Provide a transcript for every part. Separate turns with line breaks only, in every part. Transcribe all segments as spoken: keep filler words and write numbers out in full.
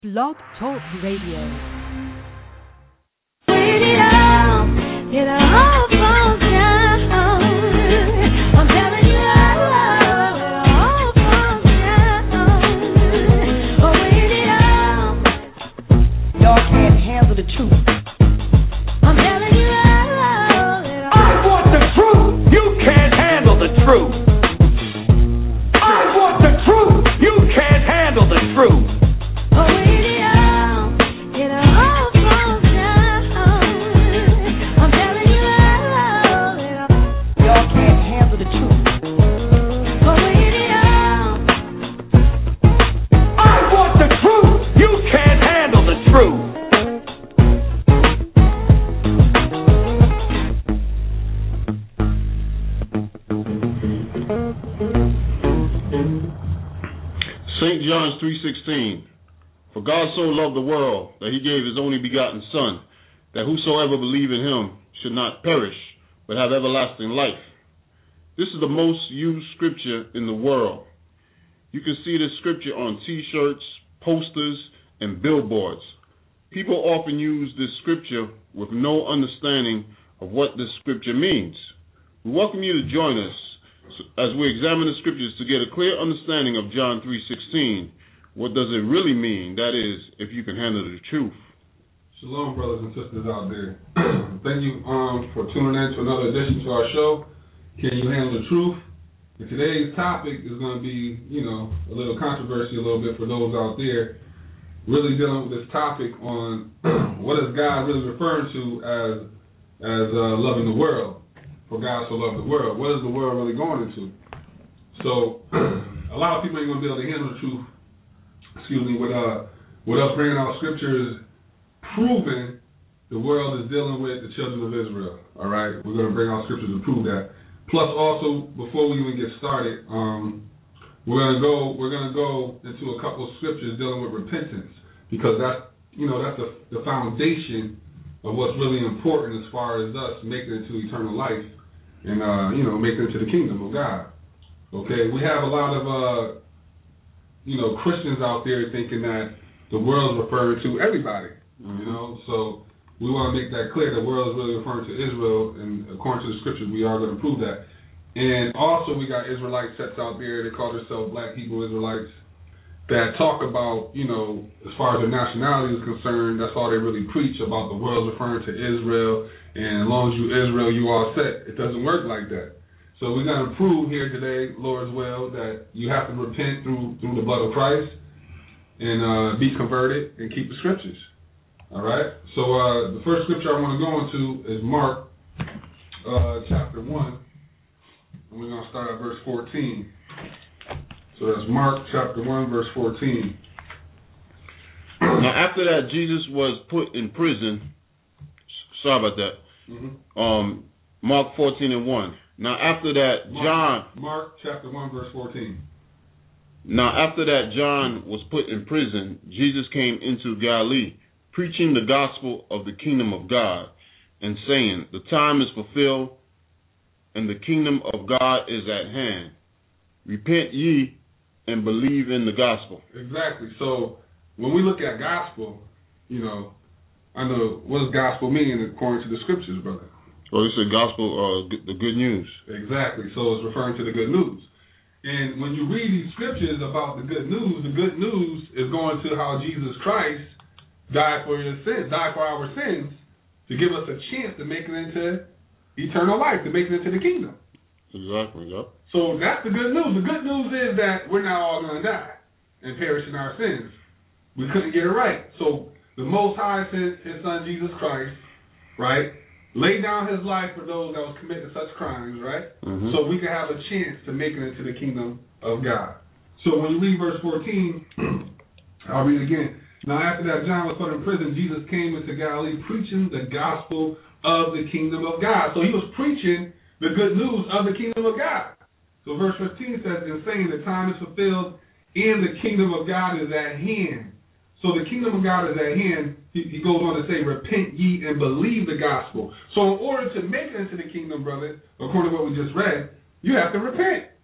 Blog Talk Radio.
For God so loved the world that he gave his only begotten Son, that whosoever believe in him should not perish, but have everlasting life. This is the most used scripture in the world. You can see this scripture on t-shirts, posters, and billboards. People often use this scripture with no understanding of what this scripture means. We welcome you to join us as we examine the scriptures to get a clear understanding of John three sixteen. What does it really mean? That is, if you can handle the truth.
Shalom, brothers and sisters out there. Thank you um, for tuning in to another edition to our show, Can You Handle the Truth? And today's topic is going to be, you know, a little controversy a little bit for those out there, really dealing with this topic on what is God really referring to as as uh, loving the world. For God so loved the world. What is the world really going into? So a lot of people ain't going to be able to handle the truth. Excuse me, with uh, with us bringing out scriptures proving the world is dealing with the children of Israel. All right, we're going to bring out scriptures to prove that. Plus, also before we even get started, um, we're going to go we're going to go into a couple of scriptures dealing with repentance, because that's you know that's the, the foundation of what's really important as far as us making it to eternal life and uh, you know making it to the kingdom of God. Okay, we have a lot of uh. you know, Christians out there thinking that the world is referring to everybody, mm-hmm. you know, so we want to make that clear. The world is really referring to Israel, and according to the scriptures, we are going to prove that. And also, we got Israelite sects out there, they call themselves Black Hebrew Israelites, that talk about, you know, as far as their nationality is concerned, that's all they really preach about. The world referring to Israel, and as long as you Israel, you all set. It doesn't work like that. So we're going to prove here today, Lord's will, that you have to repent through through the blood of Christ and uh, be converted and keep the scriptures. All right? So uh, the first scripture I want to go into is Mark uh, chapter one. And we're going to start at verse fourteen. So that's Mark chapter one, verse fourteen.
Now after that, Jesus was put in prison. Sorry about that. Mm-hmm. Um, Mark fourteen and one. Now after that,
Mark,
John...
Mark chapter one, verse fourteen.
Now after that, John was put in prison. Jesus came into Galilee, preaching the gospel of the kingdom of God, and saying, the time is fulfilled, and the kingdom of God is at hand. Repent ye, and believe in the gospel.
Exactly. So when we look at gospel, you know, I know, what does gospel mean according to the scriptures, brother?
Well, it's the gospel, uh, the good news.
Exactly. So it's referring to the good news. And when you read these scriptures about the good news, the good news is going to how Jesus Christ died for your sins, died for our sins, to give us a chance to make it into eternal life, to make it into the kingdom.
Exactly, yep.
So that's the good news. The good news is that we're not all going to die and perish in our sins. We couldn't get it right. So the Most High sent his son Jesus Christ, right? Laid down his life for those that was committing such crimes, right? Mm-hmm. So we can have a chance to make it into the kingdom of God. So when you read verse fourteen, I'll read it again. Now after that John was put in prison, Jesus came into Galilee preaching the gospel of the kingdom of God. So he was preaching the good news of the kingdom of God. So verse fifteen says, in saying the time is fulfilled and the kingdom of God is at hand. So the kingdom of God is at hand. He, he goes on to say, repent ye and believe the gospel. So in order to make it into the kingdom, brother, according to what we just read, you have to repent.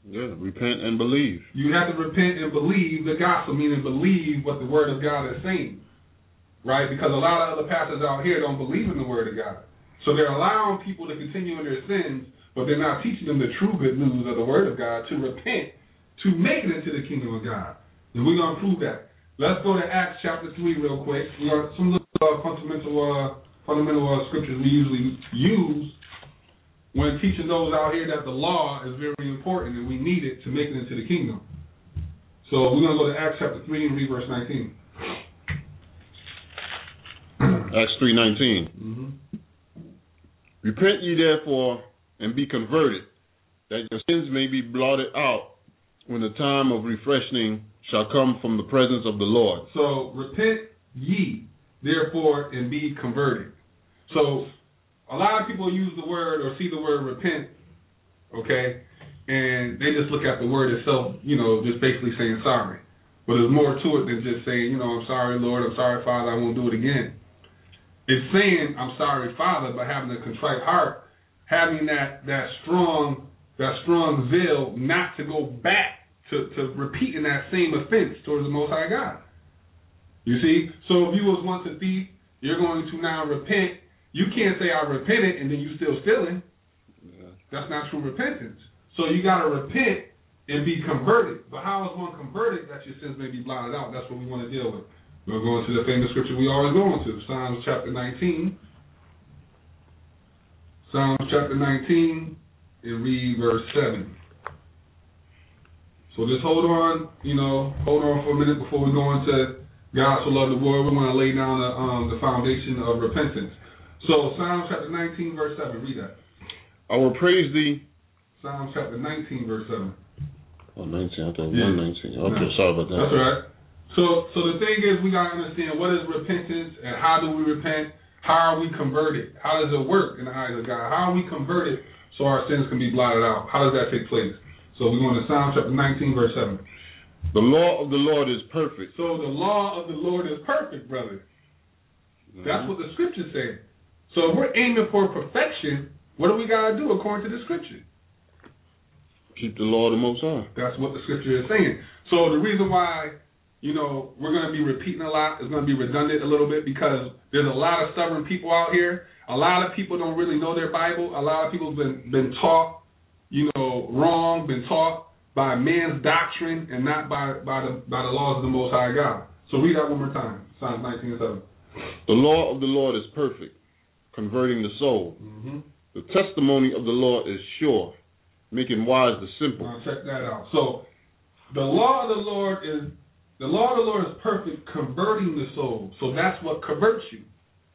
Yeah, repent and believe.
You have to repent and believe the gospel, meaning believe what the word of God is saying. Right? Because a lot of other pastors out here don't believe in the word of God. So they're allowing people to continue in their sins, but they're not teaching them the true good news of the word of God to repent, to make it into the kingdom of God. And we're going to prove that. Let's go to Acts chapter three real quick. We got some little uh, fundamental, uh, fundamental uh, scriptures we usually use when teaching those out here that the law is very important and we need it to make it into the kingdom. So we're going to go to Acts chapter three and read verse nineteen.
Acts three nineteen.
Mm-hmm.
Repent ye therefore and be converted, that your sins may be blotted out when the time of refreshing shall come from the presence of the Lord.
So repent ye therefore and be converted. So a lot of people use the word or see the word repent, okay, and they just look at the word itself, you know, just basically saying sorry. But there's more to it than just saying, you know, I'm sorry, Lord, I'm sorry, Father, I won't do it again. It's saying, I'm sorry, Father, but having a contrite heart, having that, that strong that strong zeal not to go back to, to repeating that same offense towards the Most High God. You see? So if you was once a thief, you're going to now repent. You can't say, I repented, and then you still stealing. Yeah. That's not true repentance. So you got to repent and be converted. But how is one converted that your sins may be blotted out? That's what we want to deal with. We're going to the famous scripture we always go into, Psalms chapter nineteen. Psalms chapter nineteen, and read verse seven. So just hold on, you know, hold on for a minute before we go into God so loved the world. We want to lay down the, um, the foundation of repentance. So Psalms chapter nineteen, verse seven, read that.
I will praise thee.
Psalms chapter nineteen, verse seven.
Oh, nineteen, I thought
yeah.
one nineteen. Okay, no. Sorry about that.
That's all right. So, so the thing is, we got to understand what is repentance and how do we repent? How are we converted? How does it work in the eyes of God? How are we converted so our sins can be blotted out? How does that take place? So we're going to Psalm chapter nineteen, verse seven.
The law of the Lord is perfect.
So the law of the Lord is perfect, brother. Mm-hmm. That's what the scripture says. So if we're aiming for perfection, what do we got to do according to the scripture?
Keep the law of the Most High.
That's what the scripture is saying. So the reason why, you know, we're going to be repeating a lot, it's going to be redundant a little bit because there's a lot of stubborn people out here. A lot of people don't really know their Bible. A lot of people have been, been taught, you know, wrong, been taught by man's doctrine and not by, by the by the laws of the Most High God. So read that one more time, Psalms nineteen and seven.
The law of the Lord is perfect, converting the soul.
Mm-hmm.
The testimony of the Lord is sure, making wise the simple.
Now check that out. So the law of the Lord is the law of the Lord is perfect, converting the soul. So that's what converts you.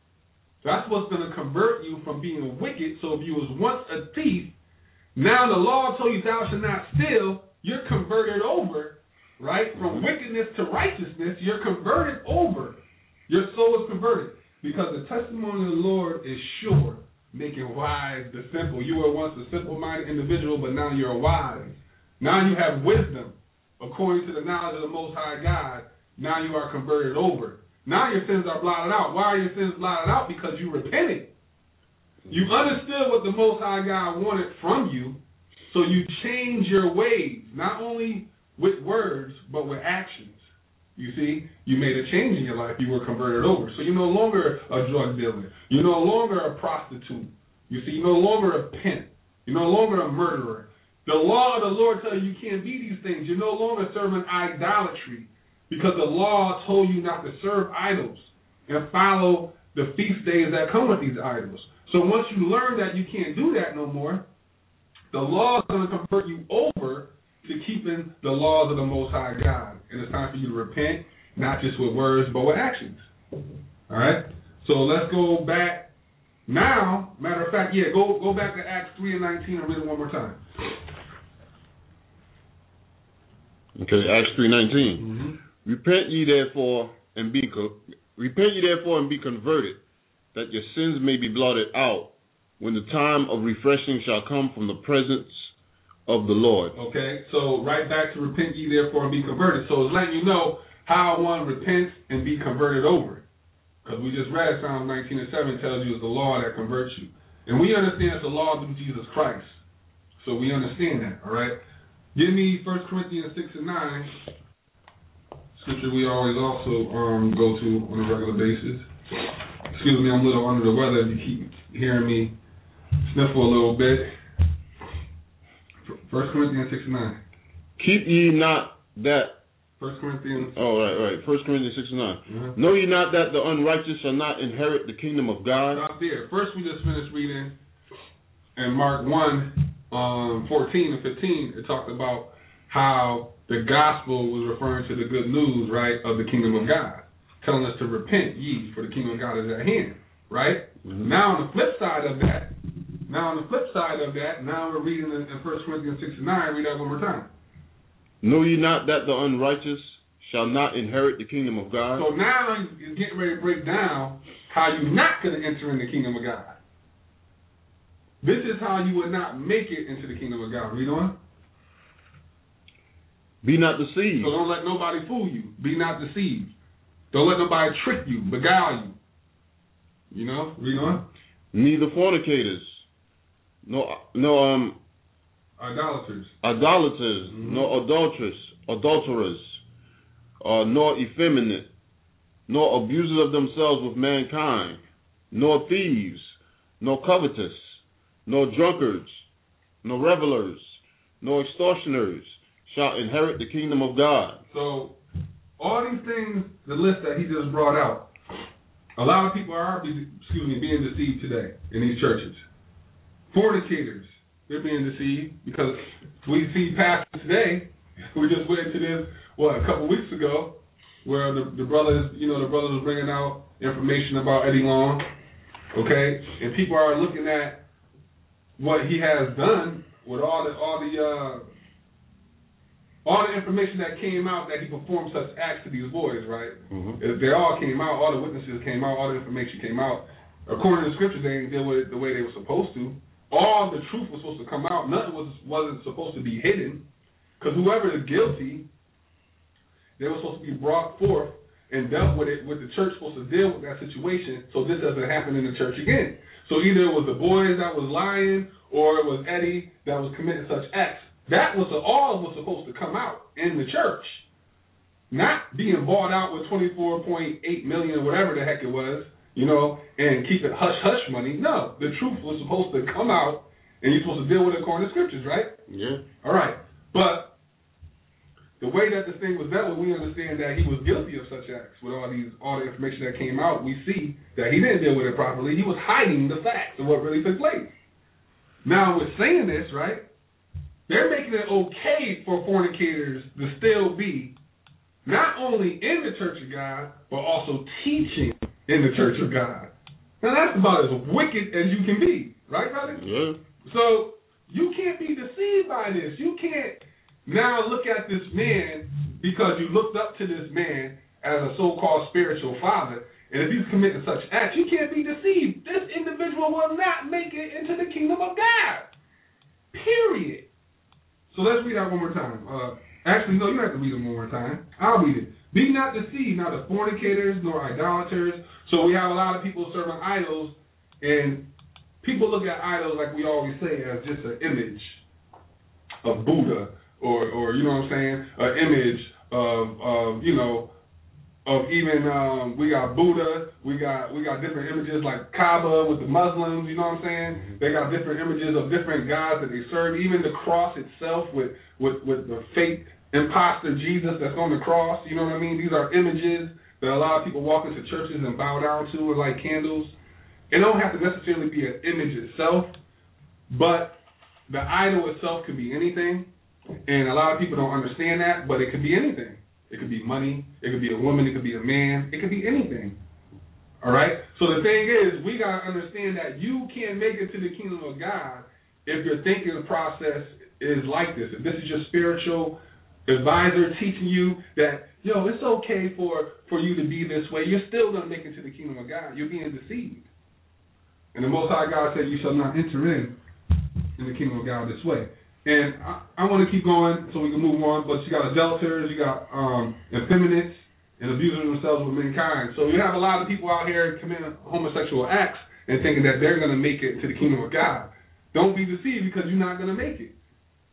That's what's going to convert you from being wicked. So if you was once a thief, now the law told you thou shalt not steal. You're converted over, right? From wickedness to righteousness, you're converted over. Your soul is converted because the testimony of the Lord is sure, making wise the simple. You were once a simple-minded individual, but now you're wise. Now you have wisdom. According to the knowledge of the Most High God, now you are converted over. Now your sins are blotted out. Why are your sins blotted out? Because you repented. You understood what the Most High God wanted from you, so you change your ways, not only with words, but with actions. You see, you made a change in your life. You were converted over. So you're no longer a drug dealer. You're no longer a prostitute. You see, you're no longer a pimp. You're no longer a murderer. The law of the Lord tells you you can't be these things. You're no longer serving idolatry because the law told you not to serve idols and follow the feast days that come with these idols. So once you learn that you can't do that no more, the law is going to convert you over to keeping the laws of the Most High God. And it's time for you to repent, not just with words, but with actions. All right? So let's go back now. Matter of fact, yeah, go go back to Acts three and nineteen and read it one more time.
Okay, Acts three nineteen.
Mm-hmm.
Repent ye therefore and be co- repent ye therefore and be converted, that your sins may be blotted out, when the time of refreshing shall come from the presence of the Lord. Okay, so right back to repent ye therefore and be converted. So it's letting you know how one repents and be converted over. Because we just read Psalm nineteen and seven tells you it's the law that converts you. And we understand it's the law through Jesus Christ. So we understand that, all right?
Give me First Corinthians six and nine. Scripture we always also um, go to on a regular basis. Excuse me, I'm a little under the weather if you keep hearing me sniffle a little bit. First Corinthians six and nine.
Keep ye not that.
First Corinthians.
Oh, right, right. First Corinthians six and nine.
Uh-huh.
Know ye not that the unrighteous shall not inherit the kingdom of God?
Stop there. First, we just finished reading in Mark one, um, fourteen and fifteen. It talked about how the gospel was referring to the good news, right, of the kingdom of God, telling us to repent ye, for the kingdom of God is at hand, right? Mm-hmm. Now, on the flip side of that, now on the flip side of that, now we're reading in, in First Corinthians six and nine. Read that one more time.
Know ye not that the unrighteous shall not inherit the kingdom of God?
So now he's getting ready to break down how you're not going to enter in the kingdom of God. This is how you would not make it into the kingdom of God. Read on.
Be not deceived.
So don't let nobody fool you. Be not deceived. Don't let nobody trick you, beguile you. You know? Read on.
Neither fornicators, no, no, um,
idolaters,
idolaters,
mm-hmm.
nor adulterers, adulterers, uh, nor effeminate, nor abusers of themselves with mankind, nor thieves, nor covetous, nor drunkards, nor revelers, nor extortioners shall inherit the kingdom of God.
So, all these things, the list that he just brought out, a lot of people are, excuse me, being deceived today in these churches. Fornicators, they're being deceived because we see pastors today. We just went into this, what, a couple weeks ago, where the, the brothers, you know, the brothers was bringing out information about Eddie Long, okay, and people are looking at what he has done with all the all the uh, all the information that came out that he performed such acts to these boys, right? Mm-hmm. They all came out, all the witnesses came out, all the information came out. According to the scriptures, they didn't deal with it the way they were supposed to. All the truth was supposed to come out. Nothing was wasn't supposed to be hidden, because whoever is guilty, they were supposed to be brought forth and dealt with it. With the church supposed to deal with that situation, so this doesn't happen in the church again. So either it was the boys that was lying, or it was Eddie that was committing such acts. That was all was supposed to come out in the church, not being bought out with twenty-four point eight million or whatever the heck it was, you know, and keep it hush hush money. No, the truth was supposed to come out, and you're supposed to deal with it according to scriptures, right?
Yeah.
All right, but the way that this thing was dealt with, we understand that he was guilty of such acts. With all these, all the information that came out, we see that he didn't deal with it properly. He was hiding the facts of what really took place. Now, with saying this, right? They're making it okay for fornicators to still be not only in the Church of God, but also teaching in the Church of God. Now, that's about as wicked as you can be, right, brother?
Yeah.
So, you can't be deceived by this. You can't now look at this man because you looked up to this man as a so-called spiritual father, and if he's committing such acts, you can't be deceived. This individual will not make it into the kingdom of God. Period. So let's read that one more time. Uh, actually, no, you don't have to read it one more time. I'll read it. Be not deceived, neither fornicators nor idolaters. So we have a lot of people serving idols, and people look at idols, like we always say, as just an image of Buddha, or, or you know what I'm saying, an image of, of you know, of even um, we got Buddha, we got we got different images like Kaaba with the Muslims, you know what I'm saying? Mm-hmm. They got different images of different gods that they serve. Even the cross itself with, with, with the fake imposter Jesus that's on the cross, you know what I mean? These are images that a lot of people walk into churches and bow down to and light candles. It don't have to necessarily be an image itself, but the idol itself could be anything, and a lot of people don't understand that, but it could be anything. It could be money. It could be a woman. It could be a man. It could be anything. All right? So the thing is, we got to understand that you can't make it to the kingdom of God if your thinking process is like this. If this is your spiritual advisor teaching you that, yo, it's okay for, for you to be this way, you're still going to make it to the kingdom of God. You're being deceived. And the Most High God said, you shall not enter in in the kingdom of God this way. And I, I want to keep going so we can move on, but you got adulterers, you got um, effeminates, and abusers themselves with mankind. So you have a lot of people out here committing homosexual acts and thinking that they're going to make it to the kingdom of God. Don't be deceived, because you're not going to make it.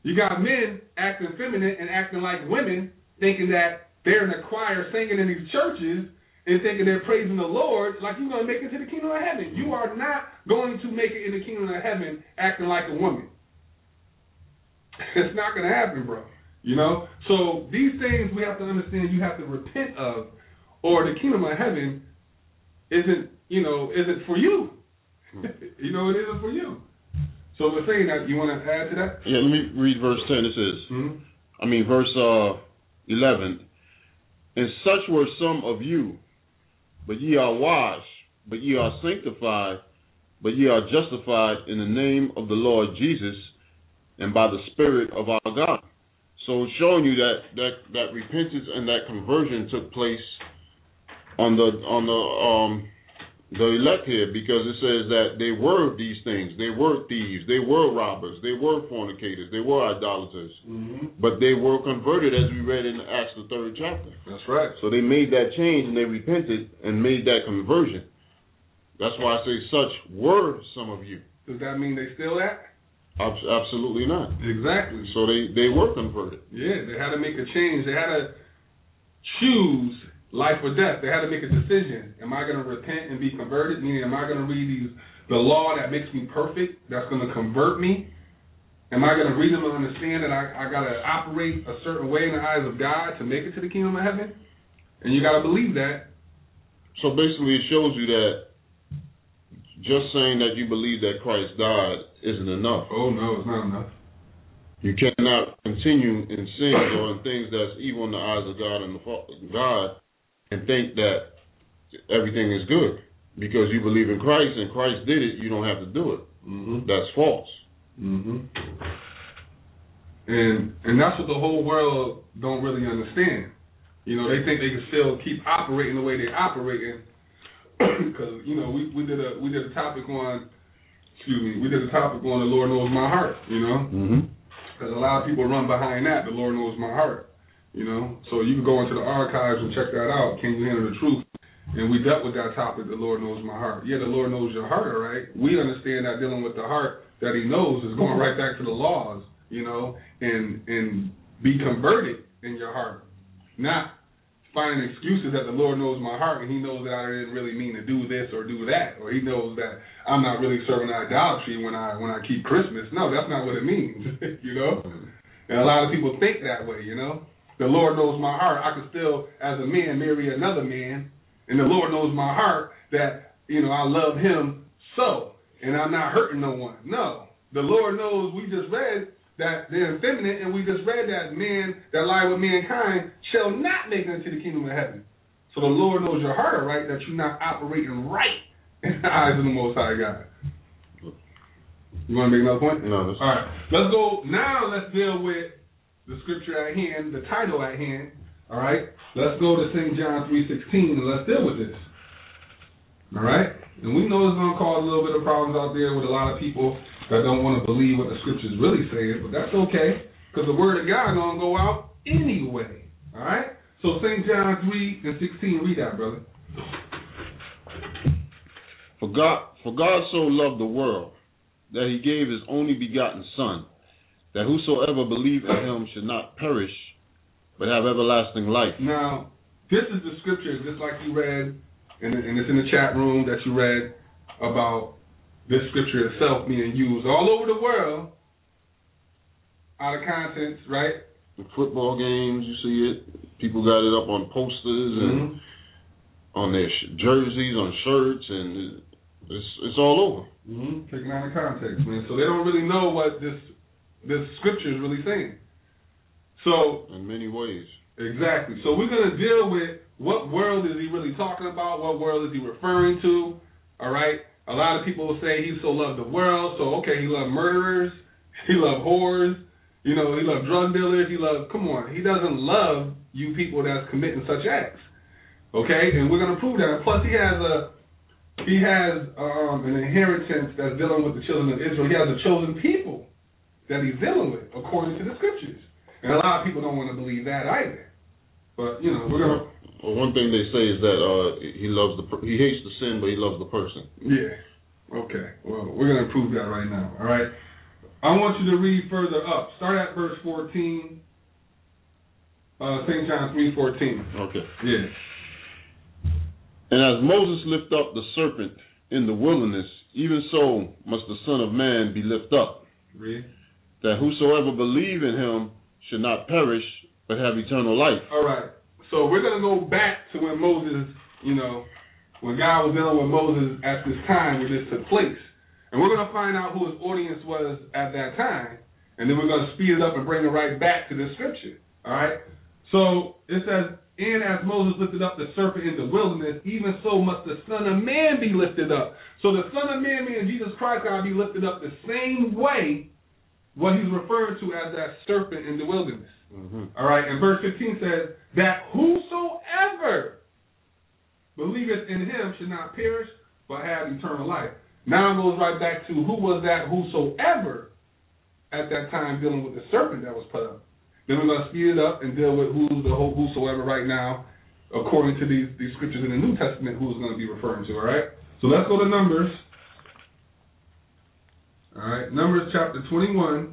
You got men acting feminine and acting like women, thinking that they're in the choir singing in these churches and thinking they're praising the Lord like you're going to make it to the kingdom of heaven. You are not going to make it in the kingdom of heaven acting like a woman. It's not going to happen, bro. You know? So these things we have to understand you have to repent of, or the kingdom of heaven isn't, you know, isn't for you. You know, it isn't for you. So we're saying that, you want to add to that?
Yeah, let me read verse ten. It says, mm-hmm. I mean, verse uh, eleven. And such were some of you, but ye are washed, but ye are sanctified, but ye are justified in the name of the Lord Jesus and by the Spirit of our God. So it's showing you that, that, that repentance and that conversion took place on the on the um the elect here, because it says that they were these things. They were thieves. They were robbers. They were fornicators. They were idolaters. Mm-hmm. But they were converted, as we read in Acts the third chapter.
That's right.
So they made that change and they repented and made that conversion. That's why I say such were some of you.
Does that mean they still that?
Absolutely not.
Exactly.
So they, they were converted.
Yeah, they had to make a change. They had to choose life or death. They had to make a decision. Am I going to repent and be converted? Meaning, am I going to read these the law that makes me perfect, that's going to convert me? Am I going to read them and understand that I, I got to operate a certain way in the eyes of God to make it to the kingdom of heaven? And you got to believe that.
So basically it shows you that just saying that you believe that Christ died isn't enough.
Oh, no, it's not enough.
You cannot continue in sin or in things that's evil in the eyes of God and the God and think that everything is good because you believe in Christ and Christ did it. You don't have to do it. Mm-hmm. That's false.
Mm-hmm. And and that's what the whole world don't really understand. You know, they think they can still keep operating the way they're operating because you know we, we did a we did a topic on excuse me we did a topic on the Lord knows my heart. You know, because mm-hmm. a lot of people run behind that. The Lord knows my heart. You know, so you can go into the archives and check that out. Can you handle the truth? And we dealt with that topic, the Lord knows my heart. Yeah, the Lord knows your heart, all right? We understand that dealing with the heart that he knows is going right back to the laws, you know, and and be converted in your heart. Not finding excuses that the Lord knows my heart and he knows that I didn't really mean to do this or do that, or he knows that I'm not really serving idolatry when I when I keep Christmas. No, that's not what it means, you know? And a lot of people think that way, you know? The Lord knows my heart. I can still, as a man, marry another man, and the Lord knows my heart that, you know, I love him so, and I'm not hurting no one. No. The Lord knows, we just read that they're effeminate, and we just read that men that lie with mankind shall not make it into the kingdom of heaven. So the Lord knows your heart, all right, that you're not operating right in the eyes of the Most High God. You want to make another point?
No.
All right. Let's go. Now let's deal with the scripture at hand, the title at hand, all right? Let's go to Saint John three sixteen and let's deal with this, all right? And we know it's going to cause a little bit of problems out there with a lot of people that don't want to believe what the scripture's really saying, but that's okay, because the word of God is going to go out anyway, all right? So Saint John three and sixteen, read that, brother.
For God, for God so loved the world that he gave his only begotten Son, that whosoever believe in him should not perish, but have everlasting life.
Now, this is the scripture, just like you read, and, and it's in the chat room that you read about this scripture itself being used all over the world, out of context, right?
The football games, you see it. People got it up on posters mm-hmm. and on their sh- jerseys, on shirts, and it's it's all over.
Mm-hmm. Taken out of context, man. So they don't really know what this this scripture is really saying. So
in many ways.
Exactly. So we're going to deal with what world is he really talking about, what world is he referring to, all right? A lot of people will say he so loved the world, so okay, he loved murderers, he loved whores, you know, he loved drug dealers, he loved, come on, he doesn't love you people that's committing such acts, okay? And we're going to prove that. Plus he has a, he has um, an inheritance that's dealing with the children of Israel. He has a chosen people that he's dealing with, according to the scriptures. And a lot of people don't want to believe that either. But, you know, we're going to...
Well, one thing they say is that uh, he loves the per- he hates the sin, but he loves the person.
Yeah. Okay. Well, we're going to prove that right now, all right? I want you to read further up. Start at verse fourteen. Uh, Saint John three fourteen.
Okay.
Yeah.
And as Moses lifted up the serpent in the wilderness, even so must the Son of Man be lifted up.
Read.
That whosoever believe in him should not perish, but have eternal life.
All right. So we're going to go back to when Moses, you know, when God was dealing with Moses at this time when this took place. And we're going to find out who his audience was at that time. And then we're going to speed it up and bring it right back to this scripture. All right. So it says, and as Moses lifted up the serpent in the wilderness, even so must the Son of Man be lifted up. So the Son of Man, meaning Jesus Christ, got to be lifted up the same way what he's referring to as that serpent in the wilderness.
Mm-hmm.
All right, and verse fifteen says that whosoever believeth in him should not perish, but have eternal life. Now it goes right back to who was that whosoever at that time dealing with the serpent that was put up. Then we're going to speed it up and deal with who's the whosoever right now, according to these, these scriptures in the New Testament, who's going to be referring to, all right? So let's go to Numbers. All right, Numbers chapter twenty-one.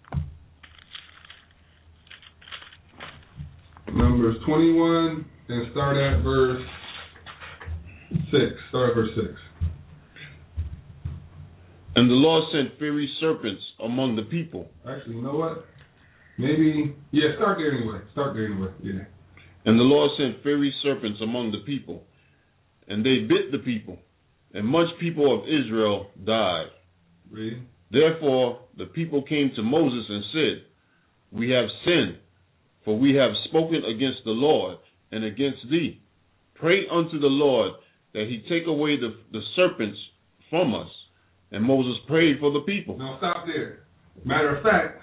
Numbers twenty-one, and start at verse six. Start at verse six.
And the Lord sent fiery serpents among the people.
Actually, you know what? Maybe, yeah, start there anyway. Start there anyway, yeah.
And the Lord sent fiery serpents among the people, and they bit the people, and much people of Israel died.
Read.
Therefore the people came to Moses and said, we have sinned, for we have spoken against the Lord and against thee. Pray unto the Lord that he take away the, the serpents from us. And Moses prayed for the people.
Now stop there. Matter of fact,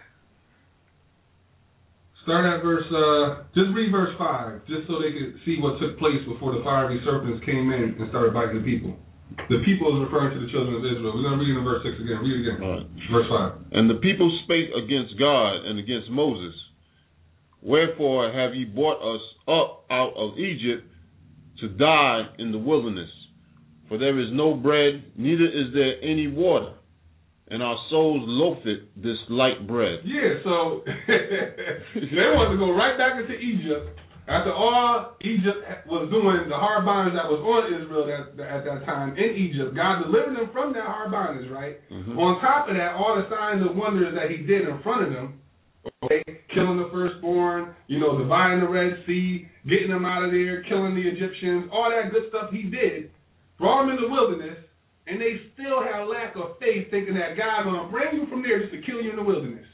start at verse, uh, just read verse five, just so they could see what took place before the fiery serpents came in and started biting the people. The people is referring to the children of Israel. We're going to read it in verse six again. Read it again.
All right.
Verse five.
And the people spake against God and against Moses. Wherefore have ye brought us up out of Egypt to die in the wilderness? For there is no bread, neither is there any water, and our souls loatheth this light bread.
Yeah, so they wanted to go right back into Egypt. After all Egypt was doing, the hard bondage that was on Israel at, at that time in Egypt, God delivered them from that hard bondage, right? Mm-hmm. On top of that, all the signs and wonders that he did in front of them, okay, killing the firstborn, you know, dividing the Red Sea, getting them out of there, killing the Egyptians, all that good stuff he did, brought them in the wilderness, and they still had a lack of faith, thinking that God's going to bring you from there just to kill you in the wilderness.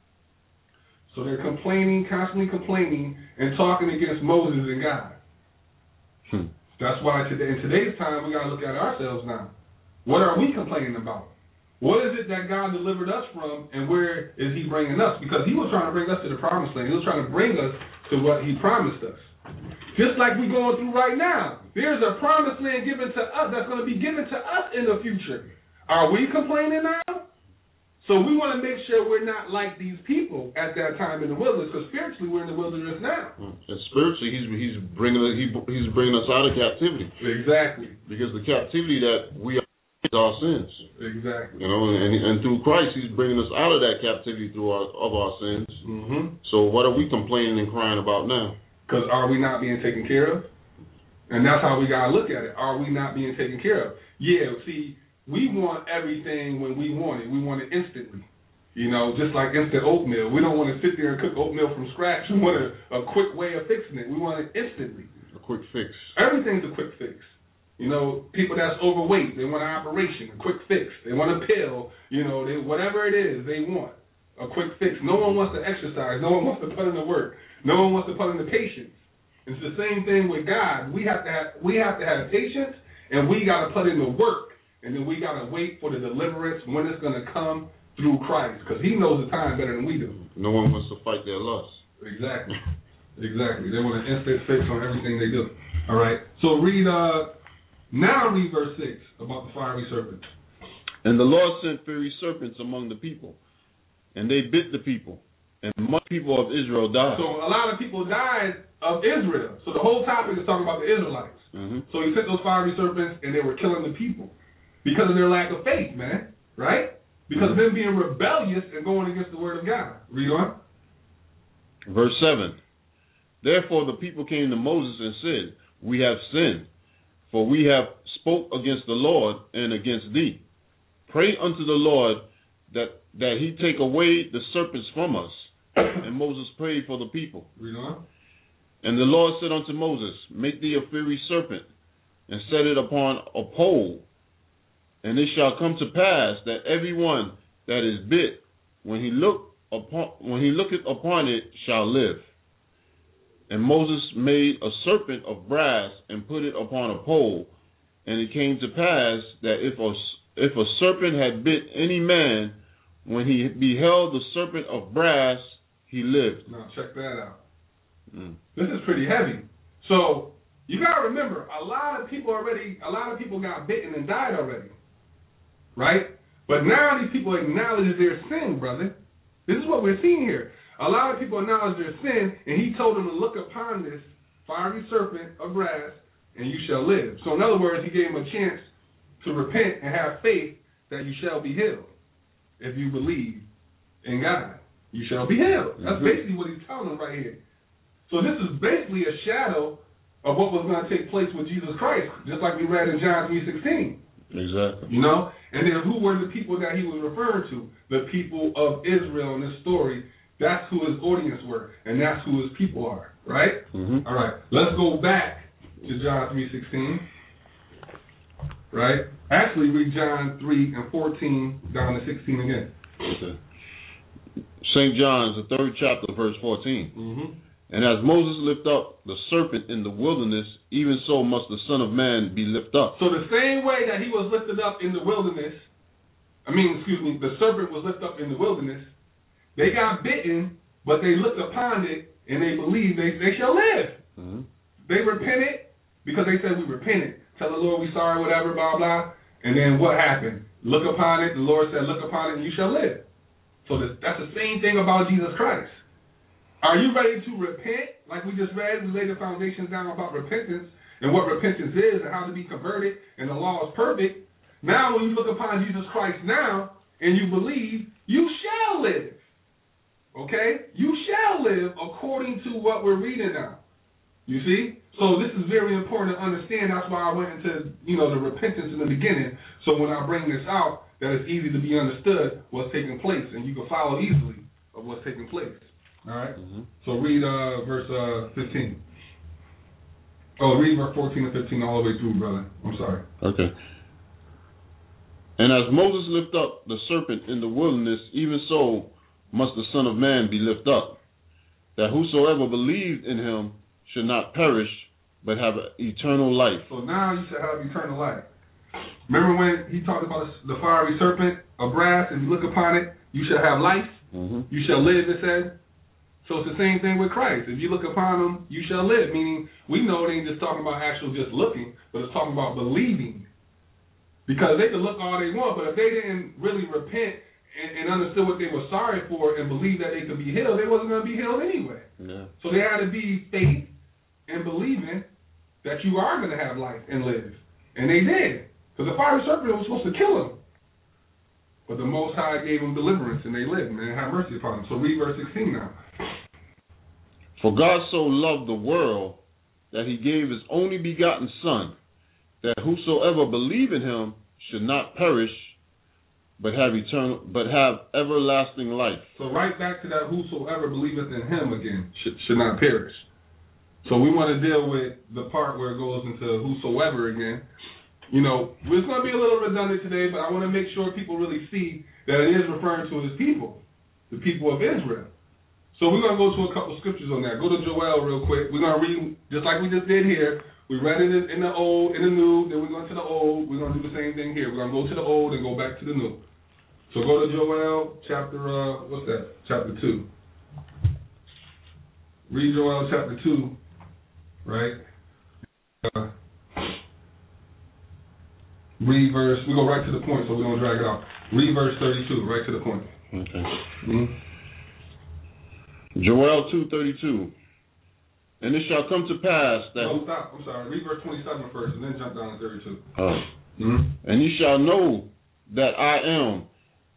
So they're complaining, constantly complaining, and talking against Moses and God. Hmm. That's why today, in today's time, we got to look at ourselves now. What are we complaining about? What is it that God delivered us from, and where is he bringing us? Because he was trying to bring us to the promised land. He was trying to bring us to what he promised us. Just like we're going through right now. There's a promised land given to us that's going to be given to us in the future. Are we complaining now? So we want to make sure we're not like these people at that time in the wilderness, because spiritually we're in the wilderness now.
And spiritually, he's he's bringing he, he's bringing us out of captivity.
Exactly.
Because the captivity that we are is our sins.
Exactly.
You know, and and through Christ, he's bringing us out of that captivity through our of our sins.
Mm-hmm.
So what are we complaining and crying about now?
Because are we not being taken care of? And that's how we got to look at it. Are we not being taken care of? Yeah, see, we want everything when we want it. We want it instantly. You know, just like instant oatmeal. We don't want to sit there and cook oatmeal from scratch. We want a, a quick way of fixing it. We want it instantly.
A quick fix.
Everything's a quick fix. You know, people that's overweight, they want an operation, a quick fix. They want a pill. You know, they, whatever it is, they want a quick fix. No one wants to exercise. No one wants to put in the work. No one wants to put in the patience. It's the same thing with God. We have to have we have to have patience, and we got to put in the work, and then we got to wait for the deliverance when it's going to come through Christ, because he knows the time better than we do.
No one wants to fight their lust.
Exactly. Exactly. They want an instant fix on everything they do. All right. So read, uh, now read verse six about the fiery serpent.
And the Lord sent fiery serpents among the people, and they bit the people, and much people of Israel died.
So a lot of people died of Israel. So the whole topic is talking about the Israelites.
Mm-hmm.
So he sent those fiery serpents, and they were killing the people because of their lack of faith, man. Right? because mm-hmm. them being rebellious and going against the word of God. Read on.
Verse seven. Therefore the people came to Moses and said, we have sinned, for we have spoke against the Lord and against thee. Pray unto the Lord that, that he take away the serpents from us. And Moses prayed for the people.
Read on.
And the Lord said unto Moses, make thee a fiery serpent, and set it upon a pole. And it shall come to pass that every one that is bit, when he look upon when he looketh upon it, shall live. And Moses made a serpent of brass and put it upon a pole. And it came to pass that if a if a serpent had bit any man, when he beheld the serpent of brass, he lived.
Now check that out.
Mm.
This is pretty heavy. So you gotta remember, a lot of people already, a lot of people got bitten and died already, right? But now these people acknowledge their sin, brother. This is what we're seeing here. A lot of people acknowledge their sin, and he told them to look upon this fiery serpent of brass, and you shall live. So in other words, he gave them a chance to repent and have faith that you shall be healed. If you believe in God, you shall be healed. That's mm-hmm. basically what he's telling them right here. So this is basically a shadow of what was going to take place with Jesus Christ, just like we read in John three sixteen.
Exactly.
You know? And then who were the people that he was referring to? The people of Israel in this story. That's who his audience were, and that's who his people are, right?
Mm-hmm.
All right. Let's go back to John three sixteen, right? Actually, read John three and fourteen down to sixteen again.
Okay. Saint John's, the third chapter, verse fourteen.
Mm-hmm.
And as Moses lifted up the serpent in the wilderness, even so must the Son of Man be lifted up.
So the same way that he was lifted up in the wilderness, I mean, excuse me, the serpent was lifted up in the wilderness, they got bitten, but they looked upon it and they believed they, they shall live.
Mm-hmm.
They repented because they said we repented. Tell the Lord we sorry, whatever, blah, blah. And then what happened? Look upon it. The Lord said, look upon it and you shall live. So this, that's the same thing about Jesus Christ. Are you ready to repent? Like we just read, we laid the foundations down about repentance and what repentance is and how to be converted, and the law is perfect. Now when you look upon Jesus Christ now and you believe, you shall live. Okay? You shall live according to what we're reading now. You see? So this is very important to understand. That's why I went into, you know, the repentance in the beginning. So when I bring this out, that it's easy to be understood what's taking place, and you can follow easily of what's taking place. All right?
Mm-hmm.
So read uh, verse uh, fifteen. Oh, read verse fourteen and fifteen all the way through, brother. I'm sorry.
Okay. And as Moses lifted up the serpent in the wilderness, even so must the Son of Man be lifted up, that whosoever believed in him should not perish, but have eternal life.
So now you should have eternal life. Remember when he talked about the fiery serpent of brass, if you look upon it, you shall have life,
mm-hmm.
you shall live, it said. So it's the same thing with Christ. If you look upon him, you shall live, meaning we know it ain't just talking about actual just looking, but it's talking about believing. Because they could look all they want, but if they didn't really repent and, and understood what they were sorry for and believe that they could be healed, they wasn't going to be healed anyway.
Yeah. So
they had to be faith and believing that you are going to have life and live. And they did. Because the fiery serpent was supposed to kill them. But the Most High gave them deliverance and they lived, man. Have mercy upon them. So read verse sixteen now.
For God so loved the world that he gave his only begotten Son, that whosoever believe in him should not perish, but have eternal, but have everlasting life.
So right back to that whosoever believeth in him again should, should not perish. So we want to deal with the part where it goes into whosoever again. You know, it's going to be a little redundant today, but I want to make sure people really see that it is referring to his people, the people of Israel. So we're going to go to a couple scriptures on that. Go to Joel real quick. We're going to read, just like we just did here. We read it in the old, in the new, then we're going to the old. We're going to do the same thing here. We're going to go to the old and go back to the new. So go to Joel chapter, uh, what's that? Chapter two. Read Joel chapter two, right? Uh, read verse, we go right to the point so we don't drag it out. Read verse thirty-two, right to the point.
Okay.
Mm-hmm.
Joel two thirty-two. And it shall come to pass that...
No, stop. I'm sorry. Read verse twenty-seven first and then jump down to thirty-two.
Oh.
Mm-hmm.
And ye shall know that I am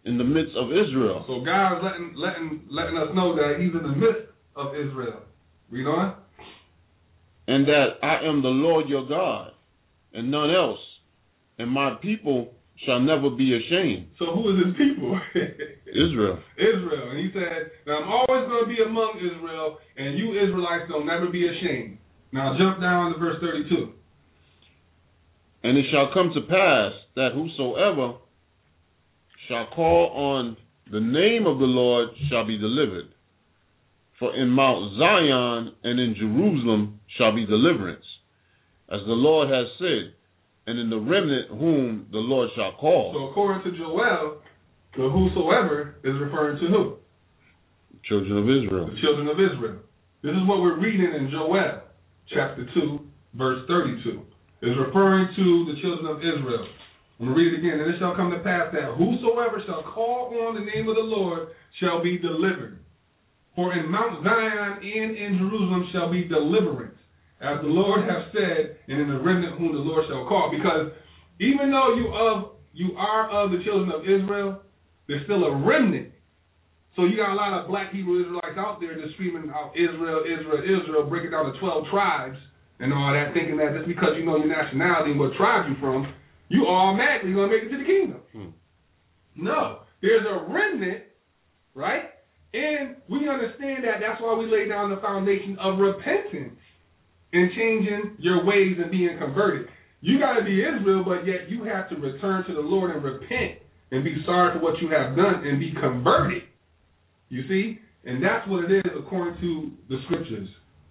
in the midst of Israel.
So God's letting letting letting us know that He's in the midst of Israel. Read on.
And that I am the Lord your God, and none else, and my people shall never be ashamed.
So who is His people?
Israel.
Israel. And He said, now I'm always going to be among Israel, and you Israelites don't never be ashamed. Now jump down to verse thirty-two.
And it shall come to pass that whosoever shall call on the name of the Lord shall be delivered. For in Mount Zion and in Jerusalem shall be deliverance, as the Lord has said, and in the remnant whom the Lord shall call.
So according to Joel, the whosoever is referring to who?
Children of Israel.
The children of Israel. This is what we're reading in Joel, chapter two, verse thirty-two. It's referring to the children of Israel. I'm going to read it again. And it shall come to pass that whosoever shall call on the name of the Lord shall be delivered. For in Mount Zion and in Jerusalem shall be deliverance, as the Lord hath said, and in the remnant whom the Lord shall call. Because even though you of you are of the children of Israel, there's still a remnant. So you got a lot of black Hebrew Israelites out there just screaming out Israel, Israel, Israel, breaking down the twelve tribes and all that, thinking that just because you know your nationality and what tribe you're from, you automatically going to make it to the kingdom. Hmm. No. There's a remnant, right? And we understand that that's why we lay down the foundation of repentance and changing your ways and being converted. You got to be Israel, but yet you have to return to the Lord and repent and be sorry for what you have done and be converted. You see? And that's what it is according to the scriptures.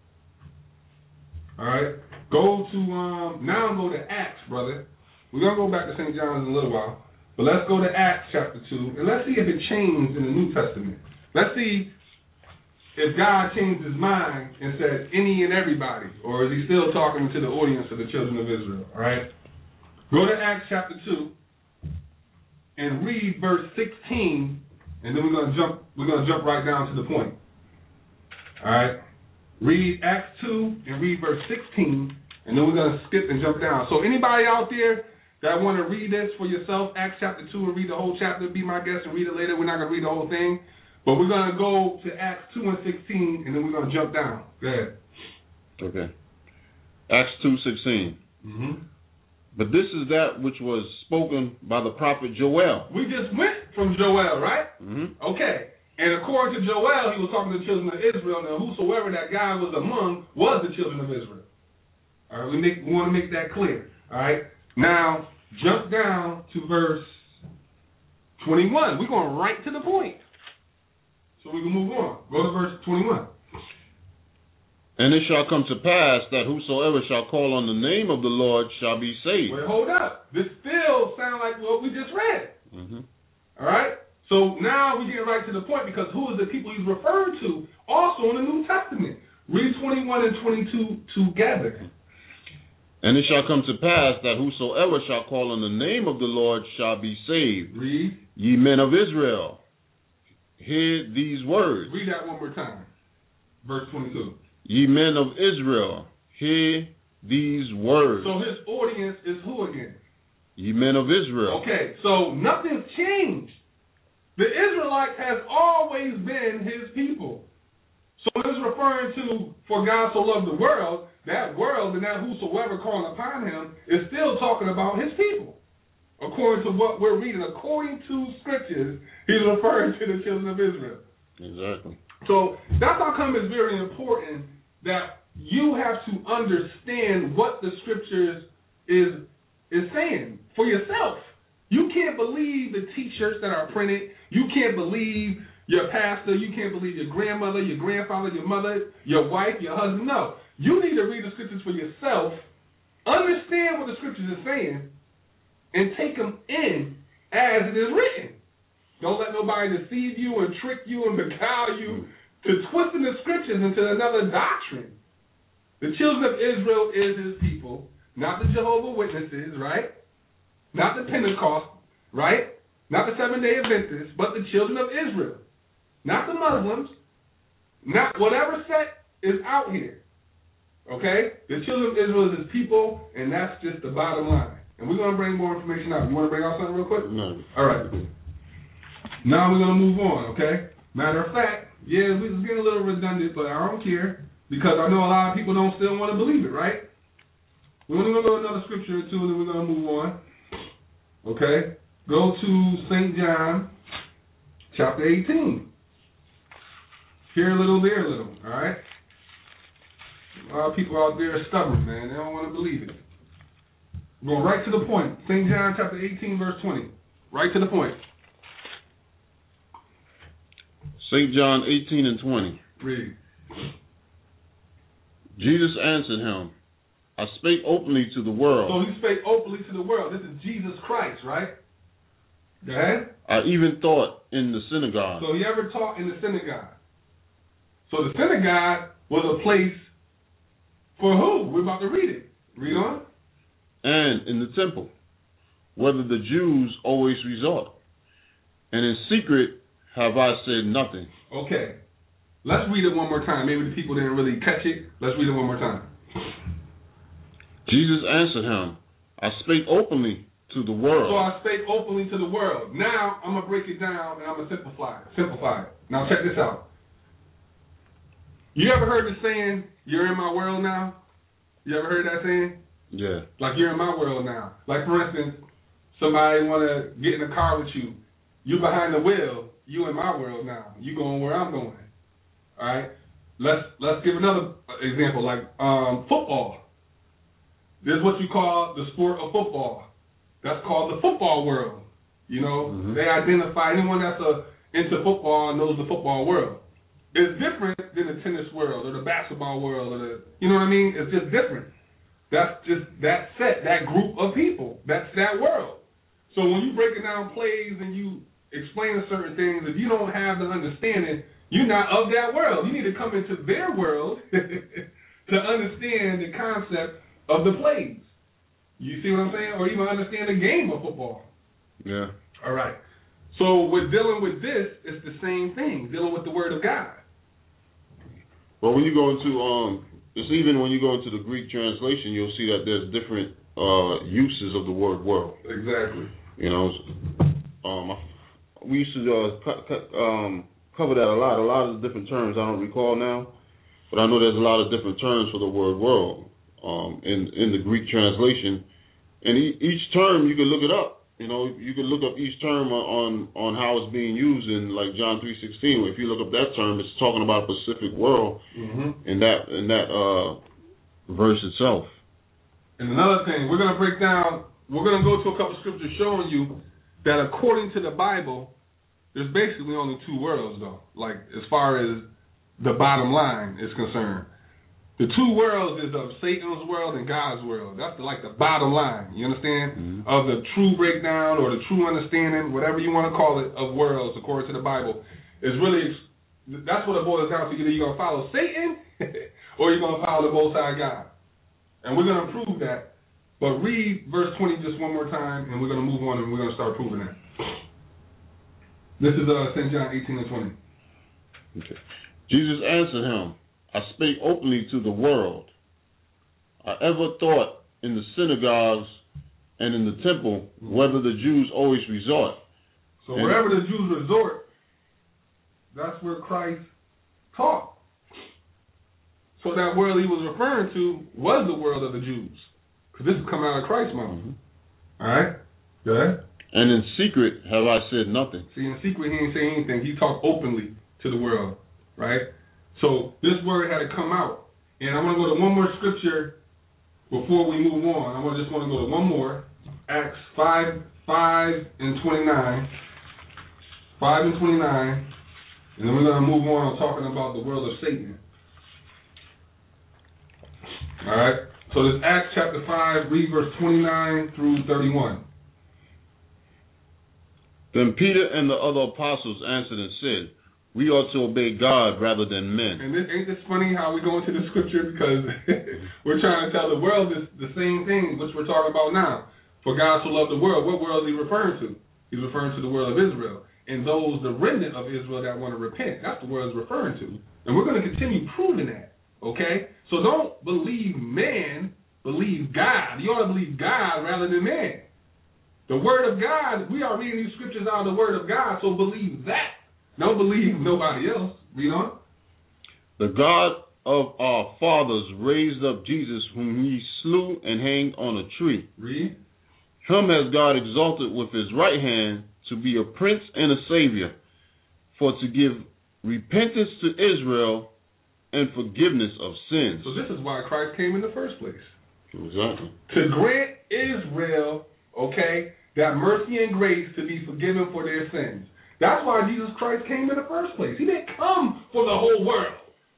All right? Go to, um, now go to Acts, brother. We're going to go back to Saint John's in a little while. But let's go to Acts chapter two, and let's see if it changed in the New Testament. Let's see if God changed his mind and said any and everybody, or is he still talking to the audience of the children of Israel? All right? Go to Acts chapter two and read verse sixteen, and then we're going to jump we're going to jump right down to the point. All right? Read Acts two and read verse sixteen, and then we're going to skip and jump down. So anybody out there that want to read this for yourself, Acts chapter two, and read the whole chapter, be my guest and read it later. We're not going to read the whole thing. But we're going to go to Acts two and sixteen, and then we're going to jump down. Go ahead.
Okay. Acts two sixteen. Mm-hmm. But this is that which was spoken by the prophet Joel.
We just went from Joel, right?
Mm-hmm.
Okay. And according to Joel, he was talking to the children of Israel. Now, whosoever that guy was among was the children of Israel. All right. We, make, we want to make that clear. All right. Now, jump down to verse twenty-one. We're going right to the point. So we can move on. Go to verse twenty-one.
And it shall come to pass that whosoever shall call on the name of the Lord shall be saved.
Wait, hold up. This still sounds like what we just read.
Mm-hmm. All
right? So now we get right to the point, because who is the people he's referring to also in the New Testament? Read twenty-one and twenty-two together.
And it shall come to pass that whosoever shall call on the name of the Lord shall be saved.
Read.
Ye men of Israel, hear these words.
Read that one more time. Verse twenty-two.
Ye men of Israel, hear these words.
So his audience is who again?
Ye men of Israel.
Okay, so nothing's changed. The Israelites has always been his people. So it's referring to, for God so loved the world, that world and that whosoever calling upon him is still talking about his people. According to what we're reading, according to scriptures, he's referring to the children of Israel.
Exactly.
So that's how come it's very important that you have to understand what the scriptures is is saying for yourself. You can't believe the T-shirts that are printed. You can't believe your pastor. You can't believe your grandmother, your grandfather, your mother, your wife, your husband. No. You need to read the scriptures for yourself, understand what the scriptures are saying, and take them in as it is written. Don't let nobody deceive you and trick you and beguile you to twisting the scriptures into another doctrine. The children of Israel is his people, not the Jehovah's Witnesses, right? Not the Pentecost, right? Not the Seventh-day Adventists, but the children of Israel. Not the Muslims, not whatever sect is out here. Okay? The children of Israel is his people, and that's just the bottom line. And we're going to bring more information out. You want to bring out something real quick?
No.
All right. Now we're going to move on, okay? Matter of fact, yeah, we was getting a little redundant, but I don't care because I know a lot of people don't still want to believe it, right? We're only going to go to another scripture or two, and then we're going to move on. Okay? Go to Saint John, chapter eighteen. Here a little, there a little, all right? A lot of people out there are stubborn, man. They don't want to believe it. We're going right to the point. Saint John, chapter eighteen, verse twenty. Right to the point.
Saint John eighteen and twenty.
Read.
Jesus answered him, I spake openly to the world.
So he spake openly to the world. This is Jesus Christ, right? Go ahead.
I even thought in the synagogue.
So he ever taught in the synagogue. So the synagogue was a place for who? We're about to read it. Read on.
And in the temple, whether the Jews always resort. And in secret have I said nothing.
Okay. Let's read it one more time. Maybe the people didn't really catch it. Let's read it one more time.
Jesus answered him, I spake openly to the world.
So I spake openly to the world. Now I'm going to break it down and I'm going to simplify it. Simplify it. Now check this out. You ever heard the saying, you're in my world now? You ever heard that saying?
Yeah.
Like, you're in my world now. Like, for instance, somebody want to get in a car with you. You behind the wheel. You in my world now. You going where I'm going. All right? Let's let's give another example, like um, football. There's what you call the sport of football. That's called the football world. You know, mm-hmm. They identify anyone that's a, into football knows the football world. It's different than the tennis world or the basketball world or the, you know what I mean? It's just different. That's just that set, that group of people. That's that world. So when you breaking down plays and you explaining certain things, if you don't have the understanding, you're not of that world. You need to come into their world to understand the concept of the plays. You see what I'm saying? Or even understand the game of football.
Yeah.
All right. So with dealing with this, it's the same thing, dealing with the Word of God.
Well, when you go into, um, it's even when you go into the Greek translation, you'll see that there's different uh, uses of the word world.
Exactly.
You know, um, we used to uh, cut, cut, um, cover that a lot. A lot of the different terms I don't recall now, but I know there's a lot of different terms for the word world um, in in the Greek translation, and e- each term you can look it up. You know, you can look up each term on on how it's being used in like John three sixteen. If you look up that term, it's talking about a specific world mm-hmm. in that in that uh, verse itself.
And another thing, we're gonna break down. We're gonna go to a couple scriptures showing you that according to the Bible, there's basically only two worlds, though. Like as far as the bottom line is concerned, the two worlds is of Satan's world and God's world. That's the, like the bottom line. You understand? Mm-hmm. Of the true breakdown or the true understanding, whatever you want to call it, of worlds according to the Bible, is really that's what it boils down to. Either you're gonna follow Satan or you're gonna follow the Most High God, and we're gonna prove that. But read verse twenty just one more time, and we're going to move on, and we're going to start proving that. This is uh, Saint John eighteen and twenty.
Okay. Jesus answered him, I spake openly to the world. I ever thought in the synagogues and in the temple, whether the Jews always resort.
So and wherever the Jews resort, that's where Christ taught. So that world he was referring to was the world of the Jews. Because this is coming out of Christ's mouth. Mm-hmm. All right? Go ahead.
And in secret have I said nothing.
See, in secret he ain't saying anything. He talked openly to the world. Right? So this word had to come out. And I want to go to one more scripture before we move on. I want just want to go to one more. Acts five, five and twenty-nine. five and twenty-nine. And then we're going to move on talking about the world of Satan. All right? So this Acts chapter five, read verse twenty-nine through thirty-one.
Then Peter and the other apostles answered and said, we ought to obey God rather than men.
And this, ain't this funny how we go into the scripture? Because we're trying to tell the world this, the same thing, which we're talking about now. For God so loved the world. What world is he referring to? He's referring to the world of Israel. And those, the remnant of Israel that want to repent. That's the world he's referring to. And we're going to continue proving that. Okay? So don't believe man, believe God. You ought to believe God rather than man. The Word of God, we are reading these scriptures out of the Word of God, so believe that. Don't believe nobody else. Read on.
The God of our fathers raised up Jesus, whom he slew and hanged on a tree.
Read.
Him has God exalted with his right hand to be a prince and a savior, for to give repentance to Israel and forgiveness of sins.
So this is why Christ came in the first place.
Exactly.
To grant Israel, okay, that mercy and grace to be forgiven for their sins. That's why Jesus Christ came in the first place. He didn't come for the whole world.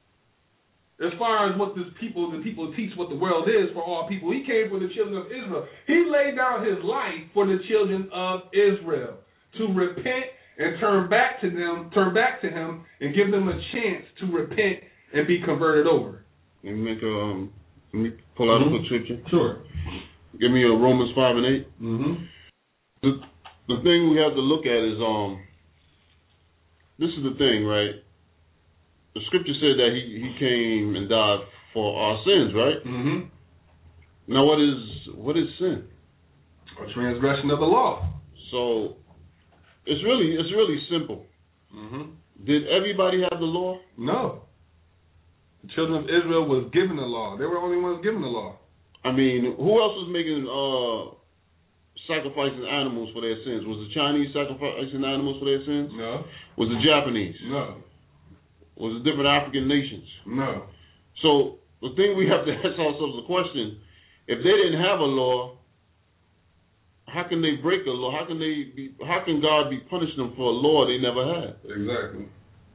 As far as what this people, the people teach what the world is for all people, he came for the children of Israel. He laid down his life for the children of Israel to repent and turn back to them, turn back to him, and give them a chance to repent and be converted over.
Let me make a, um, let me pull out mm-hmm. a scripture.
Sure.
Give me a Romans five and eight.
Mm-hmm.
The the thing we have to look at is um. This is the thing, right? The scripture said that he, he came and died for our sins, right?
Mm-hmm.
Now, what is what is sin?
A transgression of the law.
So it's really it's really simple.
Mm-hmm.
Did everybody have the law?
No. The children of Israel was given the law. They were the only ones given the law.
I mean, who else was making uh, sacrificing animals for their sins? Was the Chinese sacrificing animals for their sins?
No.
Was the Japanese?
No.
Was it different African nations?
No.
So the thing we have to ask ourselves the question: if they didn't have a law, how can they break a law? How can they be? How can God be punishing them for a law they never had?
Exactly.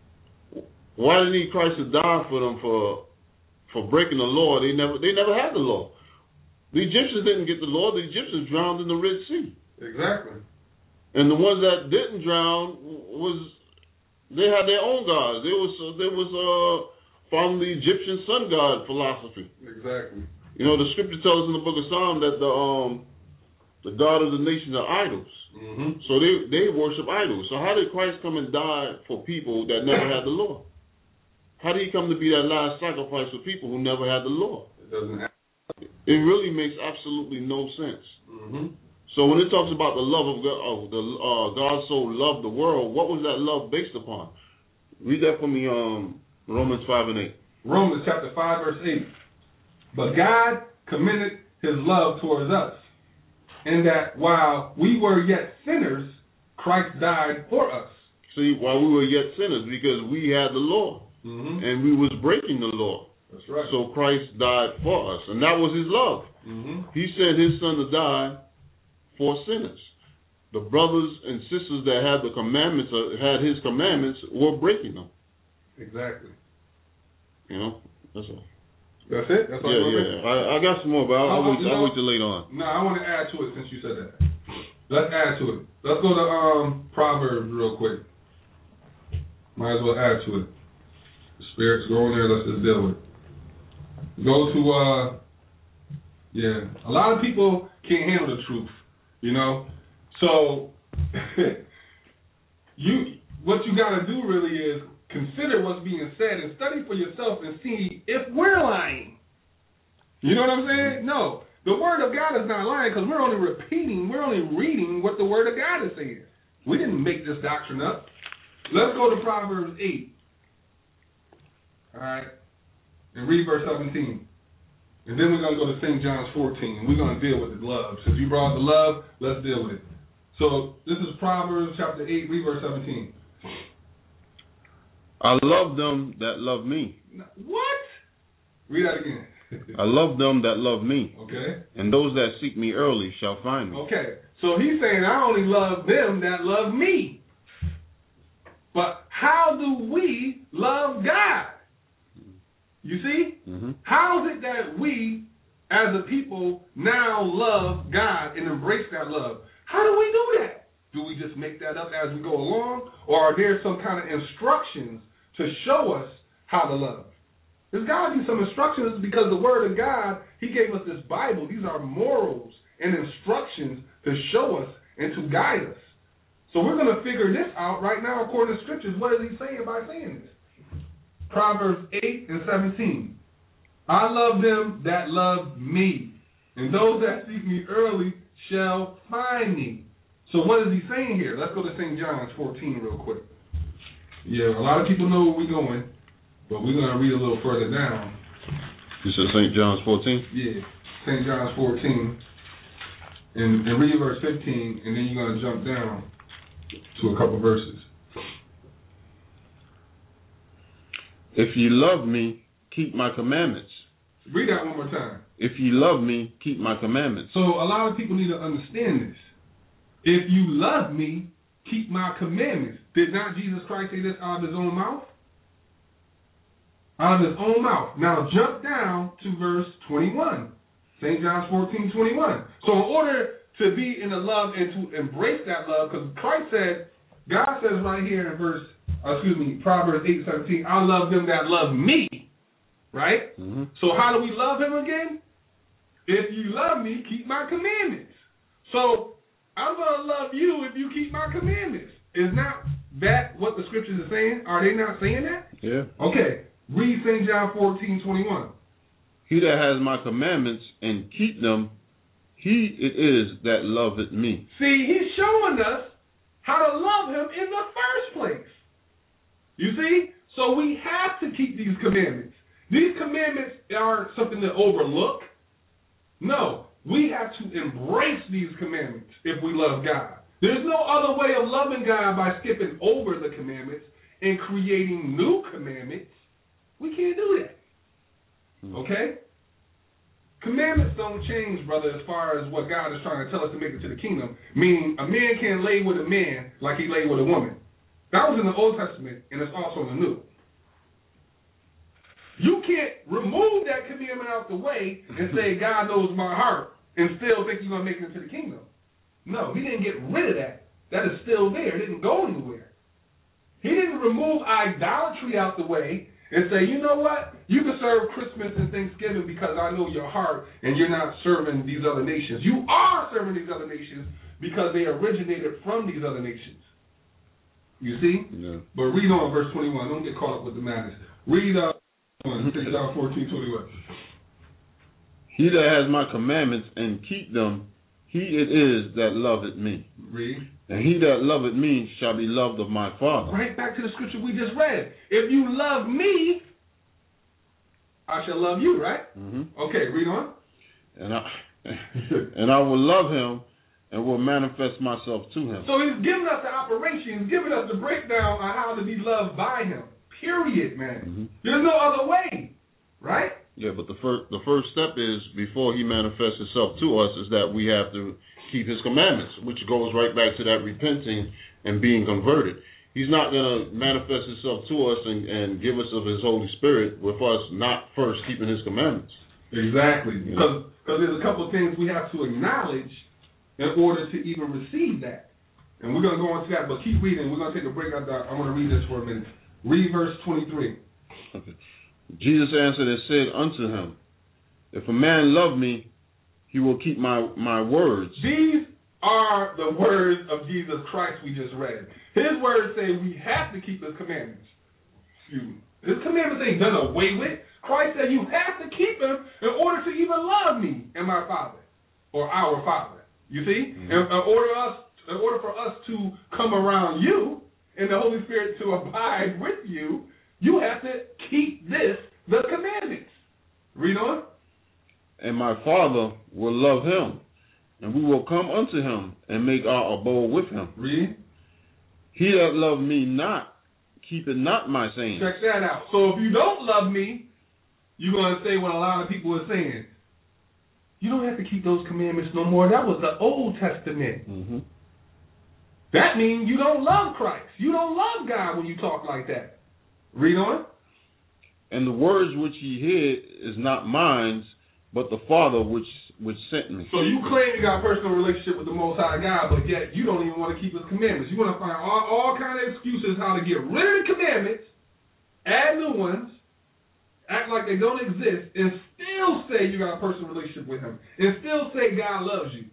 Why didn't He Christ to die for them for for breaking the law? They never they never had the law. The Egyptians didn't get the law. The Egyptians drowned in the Red Sea.
Exactly.
And the ones that didn't drown was they had their own gods. They was they was uh following the Egyptian sun god philosophy.
Exactly.
You know, the scripture tells us in the book of Psalm that the um the God of the nations are idols.
Mm-hmm.
So they they worship idols. So how did Christ come and die for people that never had the law? How did he come to be that last sacrifice for people who never had the law?
It doesn't happen.
It really makes absolutely no sense.
Mm-hmm.
So when it talks about the love of God, oh, the uh, God so loved the world, what was that love based upon? Read that for me, um, Romans five and eight.
Romans chapter five, verse eight. But God commended his love towards us, in that while we were yet sinners, Christ died for us.
See, while we were yet sinners, because we had the law,
mm-hmm.
and we was breaking the law.
That's right.
So Christ died for us, and that was his love.
Mm-hmm.
He sent his son to die for sinners. The brothers and sisters that had the commandments, uh, had his commandments, were breaking them.
Exactly.
You know, that's all.
That's it? That's all
yeah, yeah. I, I got some more, but I'll, I'll, wait, I'll wait till later on.
No, I want to add to it since you said that. Let's add to it. Let's go to um, Proverbs real quick. Might as well add to it. The Spirit's going there. Let's just deal with it. Go to, uh, yeah, a lot of people can't handle the truth, you know? So, you, what you got to do really is consider what's being said and study for yourself and see if we're lying. You know what I'm saying? No. The Word of God is not lying because we're only repeating, we're only reading what the Word of God is saying. We didn't make this doctrine up. Let's go to Proverbs eight. All right? And read verse seventeen. And then we're going to go to Saint John's fourteen. And we're going to deal with the love. Since you brought the love, let's deal with it. So this is Proverbs chapter eight, read verse seventeen.
I love them that love me.
What? Read that again.
I love them that love me.
Okay.
And those that seek me early shall find me.
Okay. So he's saying I only love them that love me. But how do we love God? You see?
Mm-hmm.
How is it that we, as a people, now love God and embrace that love? How do we do that? Do we just make that up as we go along? Or are there some kind of instructions to show us how to love? There's got to be some instructions because the Word of God, He gave us this Bible. These are morals and instructions to show us and to guide us. So we're going to figure this out right now according to Scriptures. What is He saying by saying this? Proverbs eight and seventeen. I love them that love me, and those that seek me early shall find me. So what is he saying here? Let's go to Saint John's fourteen real quick. Yeah, a lot of people know where we're going, but we're going to read a little further down.
You said Saint John's fourteen?
Yeah, Saint John's fourteen. And, and read verse fifteen, and then you're going to jump down to a couple verses.
If you love me, keep my commandments.
Read that one more time.
If you love me, keep my commandments.
So a lot of people need to understand this. If you love me, keep my commandments. Did not Jesus Christ say this out of his own mouth? Out of his own mouth. Now jump down to verse twenty-one. Saint John fourteen, twenty-one. So in order to be in the love and to embrace that love, because Christ said, God says right here in verse, uh, excuse me, Proverbs eight, seventeen, I love them that love me. Right?
Mm-hmm.
So how do we love him again? If you love me, keep my commandments. So I'm going to love you if you keep my commandments. Is not that what the scriptures are saying? Are they not saying that?
Yeah.
Okay. Read Saint John fourteen, twenty-one.
He that has my commandments and keep them, he it is that loveth me.
See, he's showing us how to love him in the first place. You see? So we have to keep these commandments. These commandments aren't something to overlook. No, we have to embrace these commandments if we love God. There's no other way of loving God by skipping over the commandments and creating new commandments. We can't do that. Okay? Commandments don't change, brother, as far as what God is trying to tell us to make it to the kingdom. Meaning, a man can't lay with a man like he lay with a woman. That was in the Old Testament, and it's also in the New. You can't remove that commandment out the way and say, God knows my heart, and still think you're going to make it into the kingdom. No, he didn't get rid of that. That is still there. It didn't go anywhere. He didn't remove idolatry out the way and say, you know what? You can serve Christmas and Thanksgiving because I know your heart and you're not serving these other nations. You are serving these other nations because they originated from these other nations. You see?
Yeah.
But read on verse twenty-one. Don't get caught up with the madness. Read uh, Saint John fourteen, twenty-one.
He that has my commandments and keep them, he it is that loveth me.
Read.
And he that loveth me shall be loved of my Father.
Right back to the scripture we just read. If you love me, I shall love you, right?
Mm-hmm.
Okay, read on.
And I and I will love him and will manifest myself to him.
So he's giving us the operation. He's giving us the breakdown on how to be loved by him. Period, man.
Mm-hmm.
There's no other way, right?
Yeah, but the first the first step is, before he manifests himself to us, is that we have to keep his commandments, which goes right back to that repenting and being converted. He's not going to manifest himself to us and, and give us of his Holy Spirit with us not first keeping his commandments.
Exactly.
Yeah.
Because because there's a couple of things we have to acknowledge in order to even receive that. And we're going to go into that, but keep reading. We're going to take a break. I want to read this for a minute. Read verse twenty-three.
Okay. Jesus answered and said unto him, if a man love me, he will keep my, my words.
These are the words of Jesus Christ we just read. His words say we have to keep his commandments. Excuse me. His commandments ain't done away with. Christ said you have to keep them in order to even love me and my Father, or our Father. You see? Mm-hmm. In, in order us, in order for us to come around you and the Holy Spirit to abide with you, you have to keep this, the commandments. Read on.
And my Father will love him, and we will come unto him and make our abode with him.
Read.
He that love me not, keepeth not my sayings.
Check that out. So if you don't love me, you're going to say what a lot of people are saying. You don't have to keep those commandments no more. That was the Old Testament.
Mm-hmm.
That means you don't love Christ. You don't love God when you talk like that. Read on.
And the words which ye hear is not mine, but the Father which which sent me.
So you claim you got a personal relationship with the Most High God, but yet you don't even want to keep his commandments. You want to find all, all kind of excuses how to get rid of the commandments, add new ones, act like they don't exist, and still say you got a personal relationship with him, and still say God loves you.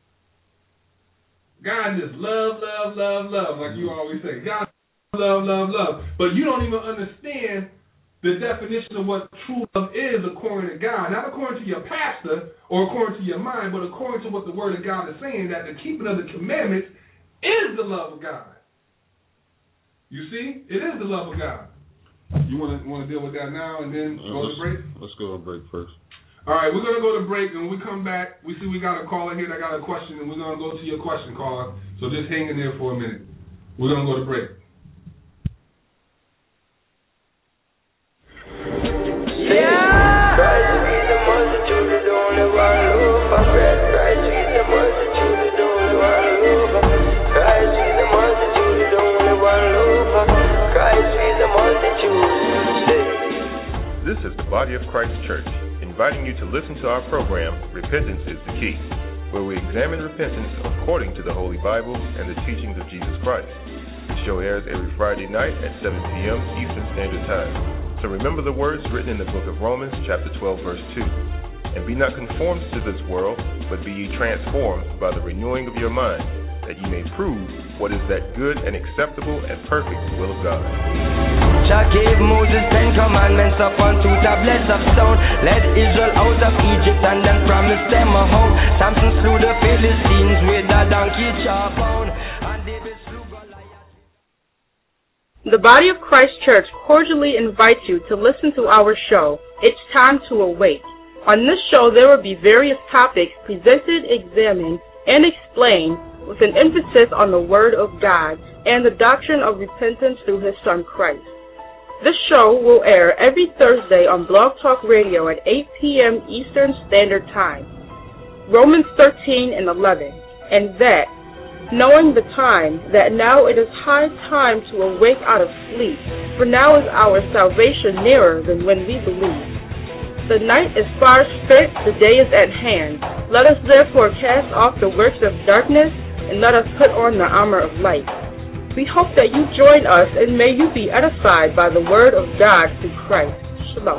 God just love, love, love, love, like you always say. God love, love, love. But you don't even understand the definition of what true love is according to God. Not according to your pastor or according to your mind, but according to what the Word of God is saying, that the keeping of the commandments is the love of God. You see? It is the love of God. You want to want to deal with that now and then
uh,
go to break?
Let's go to break first.
All right, we're going to go to break, and when we come back, we see we got a caller here that got a question, and we're going to go to your question, caller. So just hang in there for a minute. We're going to go to break.
Yeah! Christ is the multitude, the only one who for bread. Christ is the multitude, the only one who for. Christ is the multitude, the only one who for. Christ is the multitude.
This is the Body of Christ Church, inviting you to listen to our program, Repentance is the Key, where we examine repentance according to the Holy Bible and the teachings of Jesus Christ. The show airs every Friday night at seven p.m. Eastern Standard Time. So remember the words written in the book of Romans, chapter twelve, verse two. And be not conformed to this world, but be ye transformed by the renewing of your mind, that ye may prove what is that good and acceptable and perfect will of God.
Jah gave Moses ten commandments upon two tablets of stone. Led Israel out of Egypt and then promised them a home. Samson slew the Philistines with a donkey jawbone. And David slew Goliath.
The Body of Christ Church cordially invites you to listen to our show, It's Time to Awake. On this show, there will be various topics presented, examined, and explained with an emphasis on the Word of God and the doctrine of repentance through His Son Christ. This show will air every Thursday on Blog Talk Radio at eight p.m. Eastern Standard Time. Romans thirteen and eleven, and that, knowing the time, that now it is high time to awake out of sleep, for now is our salvation nearer than when we believed. The night is far spent, the day is at hand. Let us therefore cast off the works of darkness, and let us put on the armor of light. We hope that you join us, and may you be edified by the word of God through Christ. Shalom.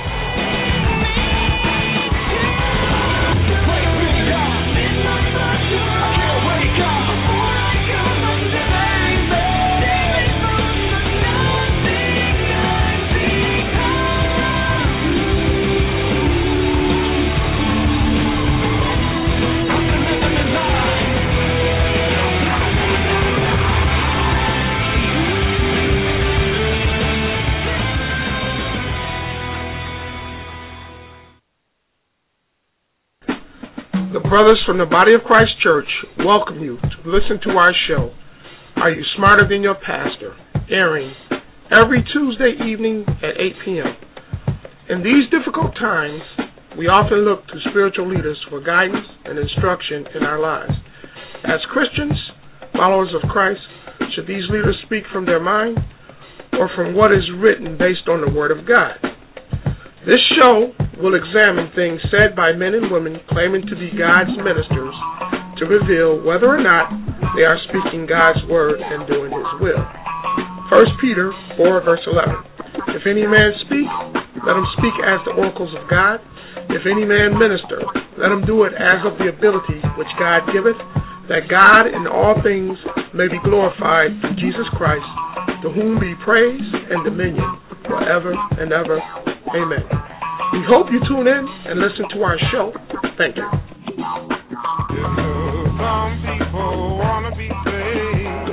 Brothers from the Body of Christ Church welcome you to listen to our show, Are You Smarter Than Your Pastor?, airing every Tuesday evening at eight p.m. In these difficult times, we often look to spiritual leaders for guidance and instruction in our lives. As Christians, followers of Christ, should these leaders speak from their mind or from what is written based on the Word of God? This show will examine things said by men and women claiming to be God's ministers to reveal whether or not they are speaking God's word and doing His will. First Peter four, verse eleven. If any man speak, let him speak as the oracles of God. If any man minister, let him do it as of the ability which God giveth, that God in all things may be glorified through Jesus Christ, to whom be praise and dominion forever and ever. Amen. We hope you tune in and listen to our show. Thank you.
You know, some people want to be saved,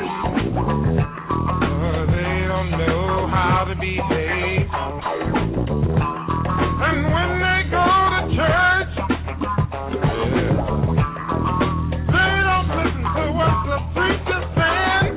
but they don't know how to behave. And when they go to church, yeah, they don't listen to what the preacher says.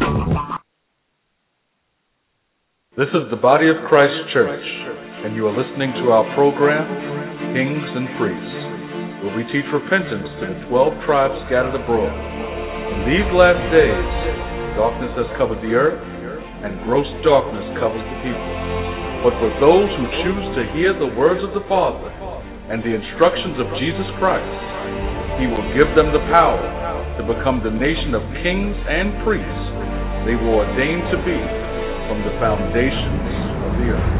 This is the Body of Christ Church, and you are listening to our program, Kings and Priests, where we teach repentance to the twelve tribes scattered abroad. In these last days, darkness has covered the earth, and gross darkness covers the people. But for those who choose to hear the words of the Father and the instructions of Jesus Christ, He will give them the power to become the nation of kings and priests they were ordained to be from the foundations of the earth.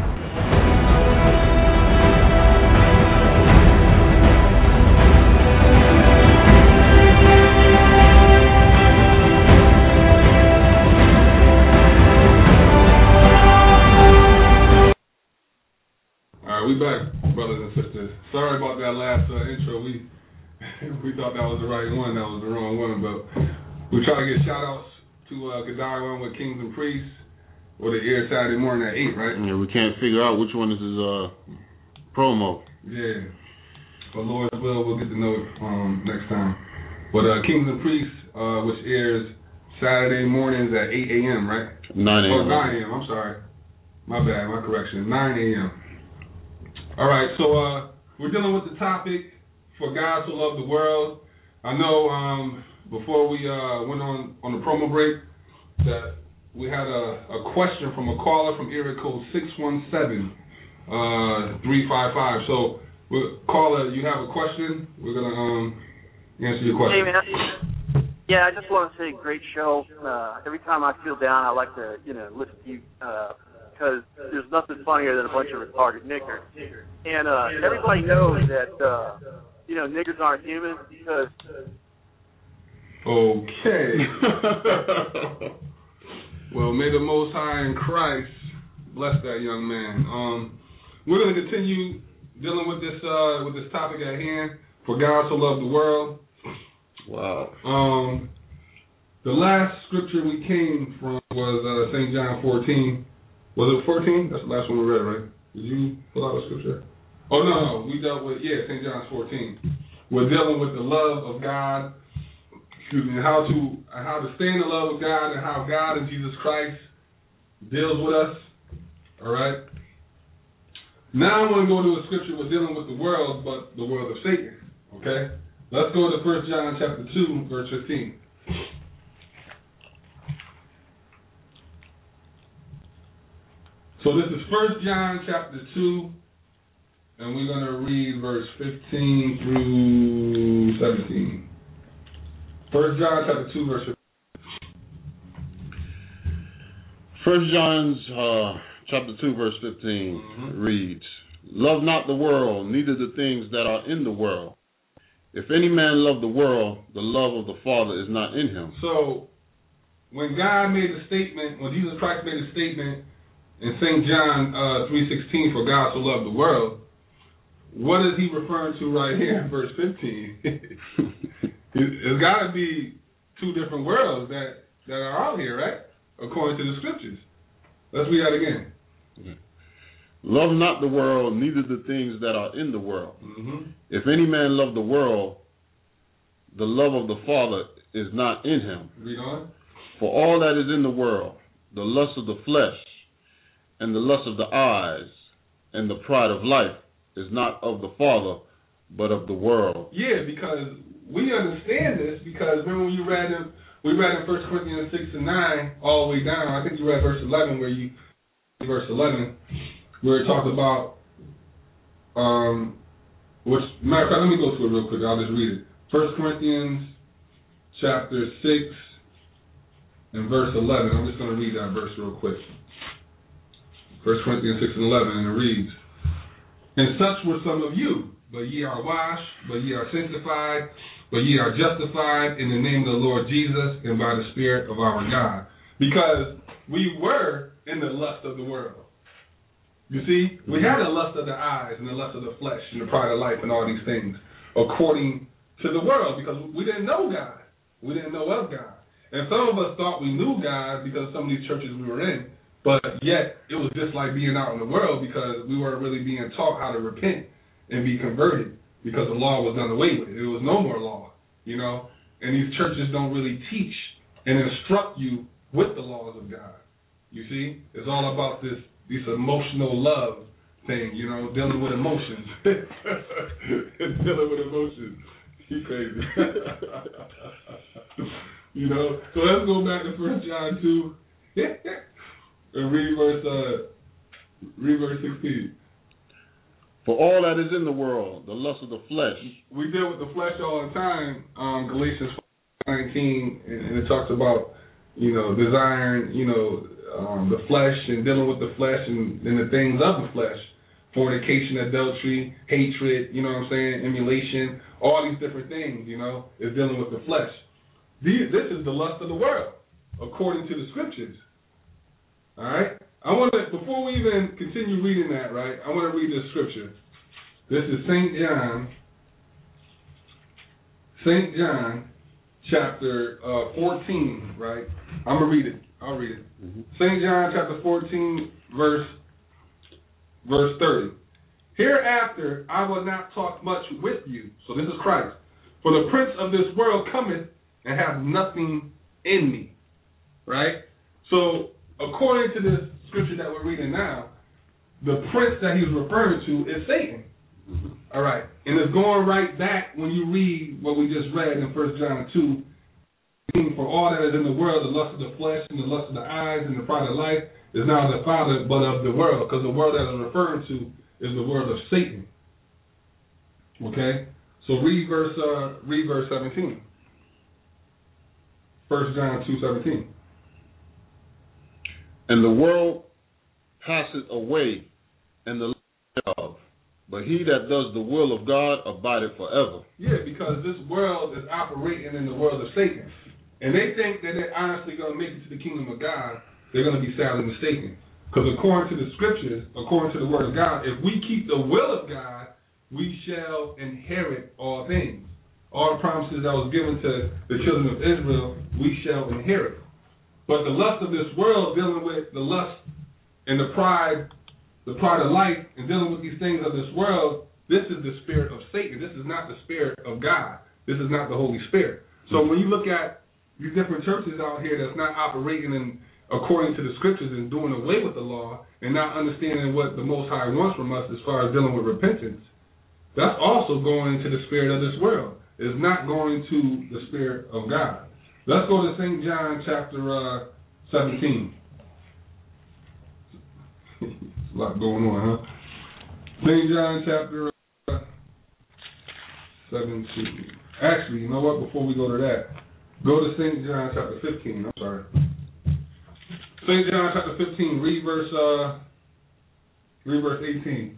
We back, brothers and sisters. Sorry about that last uh, intro. We we thought that was the right one. That was the wrong one. But We try to get shout outs to uh, Gadari One with Kings and Priests, or the air Saturday morning at eight, right?
Yeah, we can't figure out which one is his uh, promo.
Yeah. But Lord's will, we'll get to know it um, next time. But uh, Kings and Priests, uh, which airs Saturday mornings at eight a.m., right?
nine a.m.
Oh, nine a.m., I'm sorry. My bad, my correction. nine a.m. All right, so uh, we're dealing with the topic, For God So Loved the World. I know um, before we uh, went on, on the promo break that we had a, a question from a caller from area code six one seven, three five five. So, we're, caller, you have a question? We're going to um, answer your question.
Hey, man. Yeah, I just want to say great show. Uh, every time I feel down, I like to, you know, listen to you because uh, there's nothing funnier than a bunch of retarded niggers. And uh, everybody knows that, uh, you know, niggers aren't human because...
Okay. Well, may the Most High in Christ bless that young man. Um, we're going to continue dealing with this uh, with this topic at hand. For God So Loved the World.
Wow.
Um, the last scripture we came from was uh, Saint John fourteen. Was it fourteen? That's the last one we read, right? Did you pull out a scripture? Oh, no, no. We dealt with, yeah, Saint John fourteen. We're dealing with the love of God. Excuse me, how to how to stay in the love of God and how God and Jesus Christ deals with us. All right? Now I want to go to a scripture. We're dealing with the world, but the world of Satan. Okay? Let's go to First John chapter two, verse fifteen. So this is First John chapter two, and we're going to read verse fifteen through seventeen. First John chapter two, verse fifteen.
First John's uh, chapter two, verse fifteen mm-hmm. reads, Love not the world, neither the things that are in the world. If any man love the world, the love of the Father is not in him.
So, when God made a statement, when Jesus Christ made a statement in Saint John uh, three sixteen, for God so loved the world, what is he referring to right here in verse fifteen? It's got to be two different worlds that, that are out here, right? According to the scriptures. Let's read that again.
Okay. Love not the world, neither the things that are in the world.
Mm-hmm.
If any man love the world, the love of the Father is not in him.
Read on.
For all that is in the world, the lust of the flesh, and the lust of the eyes, and the pride of life, is not of the Father, but of the world.
Yeah, because we understand this, because remember when you read in, we read in First Corinthians six and nine, all the way down, I think you read verse eleven, where you, verse eleven, where it talks about, um, which, matter of fact, let me go to it real quick, I'll just read it. First Corinthians chapter six and verse eleven, I'm just going to read that verse real quick. First Corinthians six and eleven, and it reads, And such were some of you, but ye are washed, but ye are sanctified, but ye are justified in the name of the Lord Jesus and by the Spirit of our God. Because we were in the lust of the world. You see, we had the lust of the eyes and the lust of the flesh and the pride of life and all these things according to the world, because we didn't know God. We didn't know of God. And some of us thought we knew God because of some of these churches we were in, but yet it was just like being out in the world because we weren't really being taught how to repent and be converted because the law was done away with. There was no more law, you know. And these churches don't really teach and instruct you with the laws of God. You see? It's all about this this emotional love thing, you know, dealing with emotions. dealing with emotions. You crazy. You know? So let's go back to First John two and read verse, uh, read verse sixteen.
For all that is in the world, the lust of the flesh.
We deal with the flesh all the time. Um, Galatians nineteen, and it talks about, you know, desiring, you know, um, the flesh and dealing with the flesh and, and the things of the flesh. Fornication, adultery, hatred, you know what I'm saying, emulation, all these different things, you know, is dealing with the flesh. These, this is the lust of the world, according to the scriptures. All right? I want to, before we even continue reading that, right, I want to read this scripture. This is Saint John, Saint John, chapter uh, fourteen, right? I'm going to read it. I'll read it.
Mm-hmm.
Saint John chapter fourteen, verse verse thirty. Hereafter I will not talk much with you. So this is Christ. For the prince of this world cometh and hath nothing in me. Right? So according to this scripture that we're reading now, the prince that he's referring to is Satan. Mm-hmm. All right. And it's going right back when you read what we just read in First John two. For all that is in the world, the lust of the flesh and the lust of the eyes and the pride of life is not of the Father, but of the world. Because the world that is referring to is the world of Satan. Okay? So read verse uh, read verse seventeen. First John two seventeen.
And the world passeth away, and the lust thereof, but he that does the will of God abideth forever.
Yeah, because this world is operating in the world of Satan. And they think that they're honestly going to make it to the kingdom of God. They're going to be sadly mistaken. Because according to the scriptures, according to the word of God, if we keep the will of God, we shall inherit all things. All the promises that was given to the children of Israel, we shall inherit. But the lust of this world, dealing with the lust and the pride, the pride of life, and dealing with these things of this world, this is the spirit of Satan. This is not the spirit of God. This is not the Holy Spirit. So when you look at these different churches out here that's not operating in according to the scriptures and doing away with the law and not understanding what the Most High wants from us as far as dealing with repentance, that's also going into the spirit of this world. It's not going to the spirit of God. Let's go to Saint John chapter uh, seventeen. There's a lot going on, huh? Saint John chapter uh, seventeen. Actually, you know what? Before we go to that, go to Saint John chapter fifteen. I'm sorry. Saint John chapter fifteen. Read verse. Uh, read verse eighteen.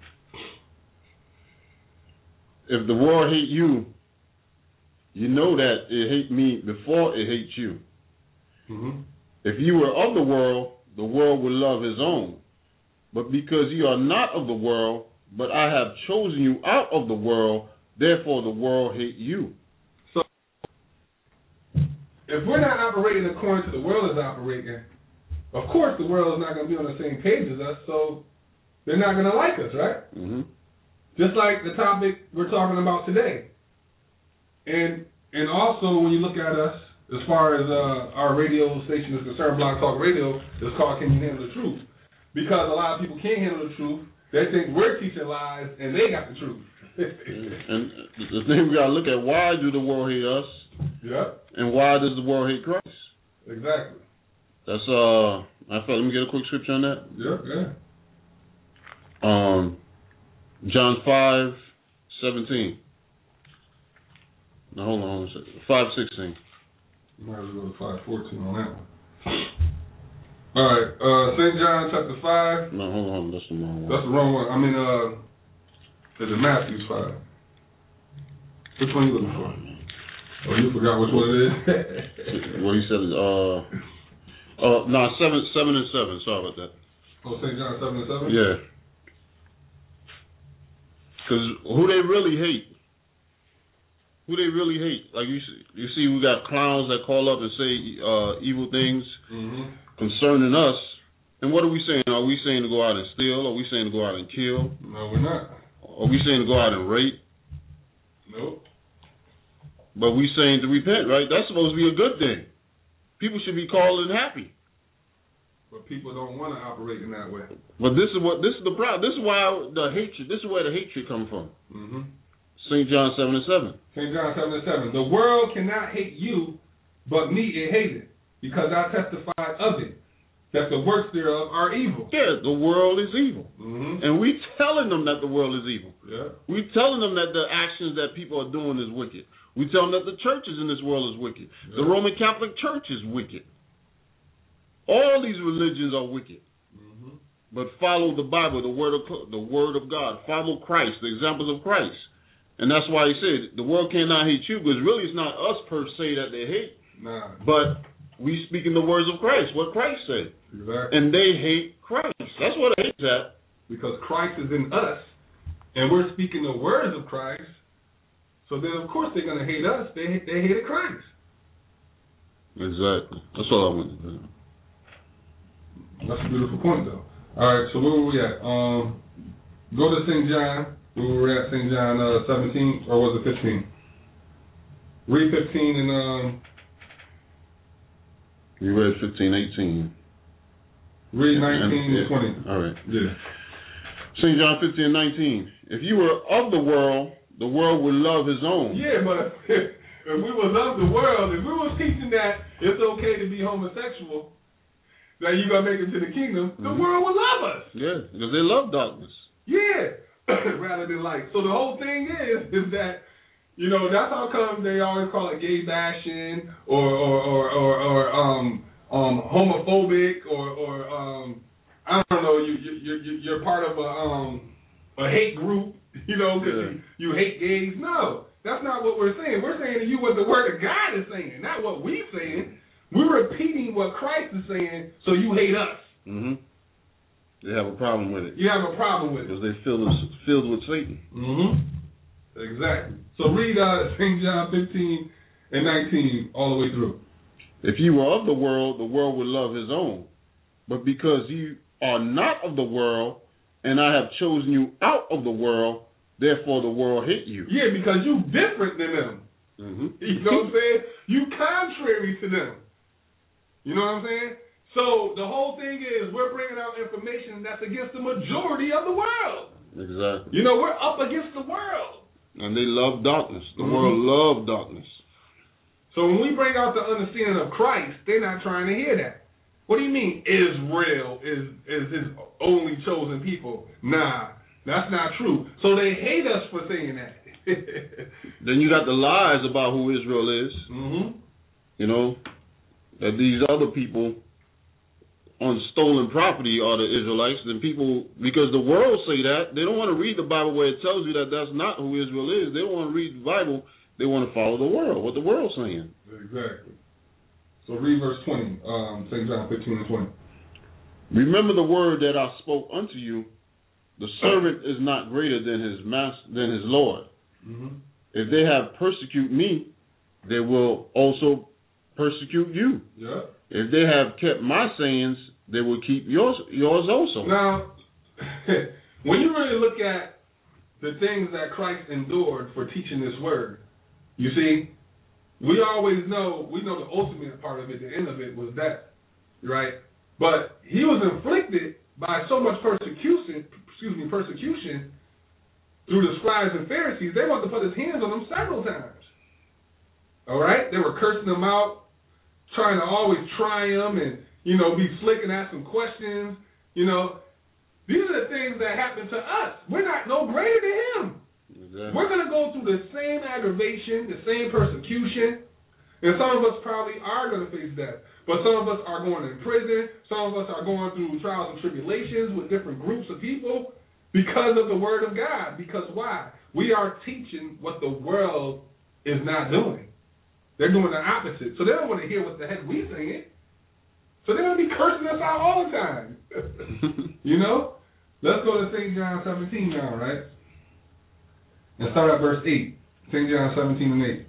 If the world hate you, you know that it hate me before it hates you.
Mm-hmm.
If you were of the world, the world would love his own. But because you are not of the world, but I have chosen you out of the world, therefore the world hate you.
So, if we're not operating according to the world is operating, of course the world is not going to be on the same page as us, so they're not going to like us, right?
Mm-hmm.
Just like the topic we're talking about today. And and also when you look at us, as far as uh, our radio station is concerned, Blog Talk Radio, it's called Can You Handle the Truth? Because a lot of people can't handle the truth. They think we're teaching lies and they got the truth.
And the thing we got to look at, why do the world hate us?
Yeah.
And why does the world hate Christ?
Exactly.
That's, uh, I felt, let me get a quick scripture on that.
Yeah, yeah.
Um, John five seventeen. Now hold on, hold on a second. five sixteen.
You might as well go to five fourteen on that one. All right, uh, Saint John chapter five.
No, hold on, that's the wrong one.
That's the wrong one. I mean, uh, is it Matthew five? Which one are you looking for? Oh, you forgot which one it is?
What he said is, uh, uh, no, seven, seven and seven. Sorry about that.
Oh, Saint John seven and seven.
Yeah. Because who they really hate, who they really hate, like you see, you see we got clowns that call up and say uh, evil things
mm-hmm.
concerning us. And what are we saying? Are we saying to go out and steal? Are we saying to go out and kill?
No, we're not.
Are we saying to go out and rape?
Nope.
But we saying to repent, right? That's supposed to be a good thing. People should be called and happy.
But people don't want to operate in that way.
But this is what this is the problem. This is why the hatred. This is where the hatred comes from.
Mm-hmm.
Saint John seven and seven.
Saint John seven and seven. The world cannot hate you, but me it hated, because I testified of it, that the works thereof are evil.
Yeah, the world is evil,
mm-hmm.
and we telling them that the world is evil.
Yeah.
We telling them that the actions that people are doing is wicked. We tell them that the churches in this world is wicked. Yeah. The Roman Catholic Church is wicked. All these religions are wicked.
Mm-hmm.
But follow the Bible, the word of the word of God. Follow Christ, the examples of Christ. And that's why he said the world cannot hate you, because really it's not us per se that they hate.
Nah.
But we speaking the words of Christ, what Christ said.
Exactly.
And they hate Christ. That's what they hate at.
Because Christ is in us, and we're speaking the words of Christ. So then, of course, they're going to hate us. They they hated Christ.
Exactly. That's all I wanted to do.
That's a beautiful point, though. All right, so where were we at? Um, go to Saint John. We were at Saint John uh, seventeen, or was it fifteen? Read fifteen and um.
You read fifteen, eighteen.
Read nineteen and, and twenty.
All right.
Yeah.
Saint John fifteen and nineteen. If you were of the world, the world would love his own.
Yeah, but if we was of the world, if we was teaching that it's okay to be homosexual, that you gonna make it to the kingdom, mm-hmm. the world would love us.
Yeah, because they love darkness.
Yeah, rather than light. So the whole thing is, is that, you know, that's how come they always call it gay bashing or or or or, or um um homophobic or or um I don't know, you you you you're part of a um a hate group, you know, because yeah. you, you hate gays. No, that's not what we're saying. We're saying to you what the Word of God is saying, not what we're saying. We're repeating what Christ is saying, so you hate us.
Mm-hmm. They have a problem with it.
You have a problem with it.
Because they're filled, filled with Satan.
Mm-hmm. Exactly. So read uh, Saint John fifteen and nineteen all the way through.
If you were of the world, the world would love his own. But because you are not of the world, and I have chosen you out of the world, therefore the world hate you.
Yeah, because you different than them.
Mm-hmm.
You know what I'm saying? You contrary to them. You know what I'm saying? So the whole thing is we're bringing out information that's against the majority of the world.
Exactly.
You know, we're up against the world.
And they love darkness. The
mm-hmm.
world loves darkness.
So when we bring out the understanding of Christ, they're not trying to hear that. What do you mean Israel is, is his only chosen people? Nah, that's not true. So they hate us for saying that.
Then you got the lies about who Israel is.
Mm-hmm.
You know, that these other people on stolen property are the Israelites. Then people, because the world say that, they don't want to read the Bible where it tells you that that's not who Israel is. They don't want to read the Bible. They want to follow the world, what the world's saying.
Exactly. So read verse twenty, um, Saint John fifteen and twenty.
Remember the word that I spoke unto you. The servant is not greater than his master, than his Lord.
Mm-hmm.
If they have persecuted me, they will also persecute you.
Yeah.
If they have kept my sayings, they will keep yours, yours also.
Now, when you really look at the things that Christ endured for teaching this word, you see, we always know, we know the ultimate part of it, the end of it was death, right? But he was inflicted by so much persecution, excuse me, persecution through the scribes and Pharisees. They wanted to put his hands on him several times. All right? They were cursing him out, trying to always try him and, you know, be slick and ask him questions. You know, these are the things that happen to us. We're not no greater than him. Exactly. We're going to go through the same aggravation, the same persecution, and some of us probably are going to face death. But some of us are going in prison. Some of us are going through trials and tribulations with different groups of people because of the word of God. Because why? We are teaching what the world is not doing. They're doing the opposite. So they don't want to hear what the heck we're saying. So they're going to be cursing us out all the time. You know? Let's go to Saint John seventeen now, right? And start at verse eight. Saint John seventeen and eight.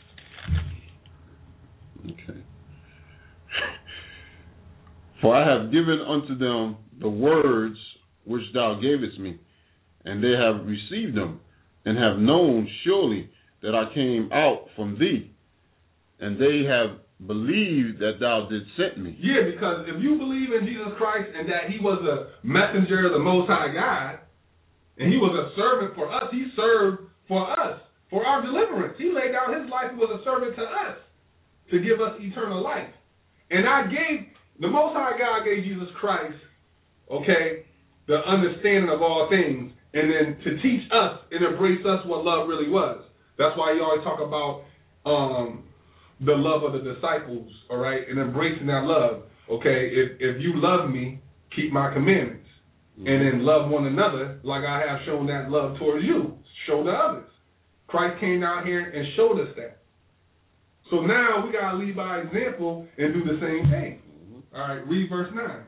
Okay. For I have given unto them the words which thou gavest me, and they have received them, and have known surely that I came out from thee, and they have believed that thou didst send me.
Yeah, because if you believe in Jesus Christ and that he was a messenger of the Most High God, and he was a servant for us, he served for us, for our deliverance. He laid down his life and was a servant to us to give us eternal life. And I gave, the Most High God gave Jesus Christ, okay, the understanding of all things, and then to teach us and embrace us what love really was. That's why you always talk about um, the love of the disciples, all right, and embracing that love. Okay, if if you love me, keep my commandments, mm-hmm. and then love one another like I have shown that love towards you. Show the others. Christ came down here and showed us that. So now we got to lead by example and do the same thing. Mm-hmm. All right, read verse nine.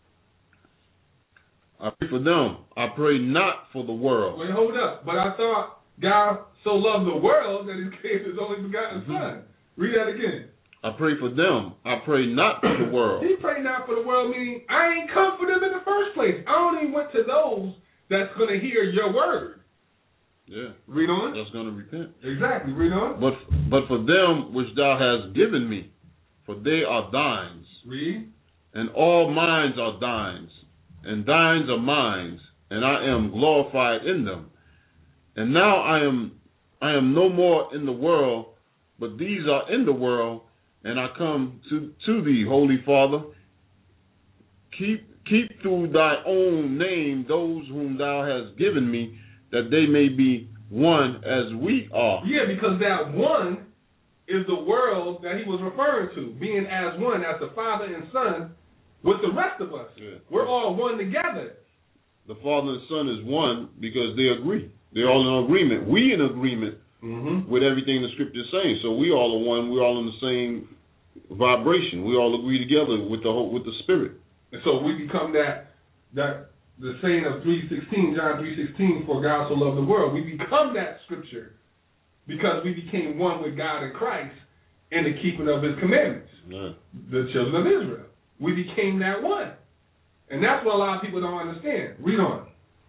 I pray for them. I pray not for the world.
Wait, hold up. But I thought God so loved the world that he gave his only begotten mm-hmm. son. Read that again.
I pray for them. I pray not for the world.
He prayed not for the world, meaning I ain't come for them in the first place. I only went to those that's going to hear your word.
Yeah.
Read on.
That's going to repent.
Exactly. Read on.
But but for them which thou hast given me, for they are thine.
Read.
And all minds are thine, and thine are mine, and I am glorified in them. And now I am I am no more in the world, but these are in the world, and I come to, to thee, Holy Father. Keep keep through thy own name those whom thou hast given me, that they may be one as we are.
Yeah, because that one is the world that he was referring to, being as one, as the Father and Son, with the rest of us.
Yeah.
We're all one together.
The Father and Son is one because they agree. They're all in agreement. We in agreement
mm-hmm.
with everything the Scripture is saying. So we all are one. We're all in the same vibration. We all agree together with the whole, with the Spirit.
And so we become that that the saying of three sixteen, John three sixteen, for God so loved the world. We become that Scripture because we became one with God in Christ in the keeping of His commandments.
Yeah.
The children of Israel. We became that one. And that's what a lot of people don't understand. Read on.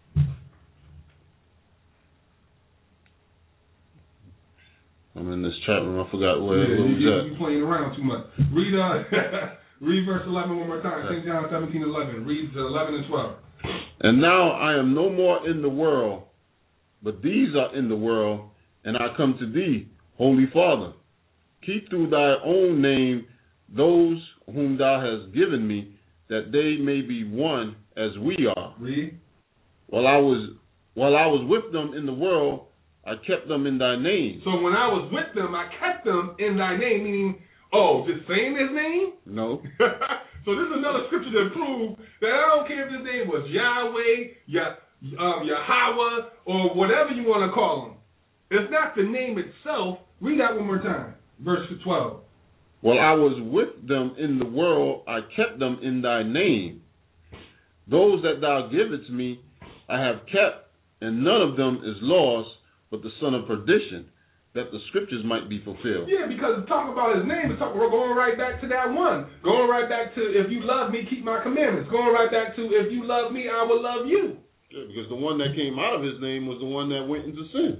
I'm in this chat room. I forgot where
yeah,
it was
you,
at.
You playing around too much. Read uh, read verse eleven one more time. Saint John seventeen eleven. Read eleven and twelve.
And now I am no more in the world, but these are in the world, and I come to thee, Holy Father. Keep through thy own name those whom thou hast given me, that they may be one as we are.
Read.
While I was while I was with them in the world, I kept them in thy name.
So when I was with them, I kept them in thy name, meaning, oh, just saying his name?
No.
So this is another scripture to prove that I don't care if his name was Yahweh, Yah, um, Yahweh, or whatever you want to call him. It's not the name itself. Read that one more time. Verse twelve.
While I was with them in the world, I kept them in thy name. Those that thou givest me, I have kept, and none of them is lost, but the son of perdition, that the scriptures might be fulfilled.
Yeah, because talking about his name, it's talking, we're going right back to that one. Going right back to, if you love me, keep my commandments. Going right back to, if you love me, I will love you.
Yeah, because the one that came out of his name was the one that went into sin,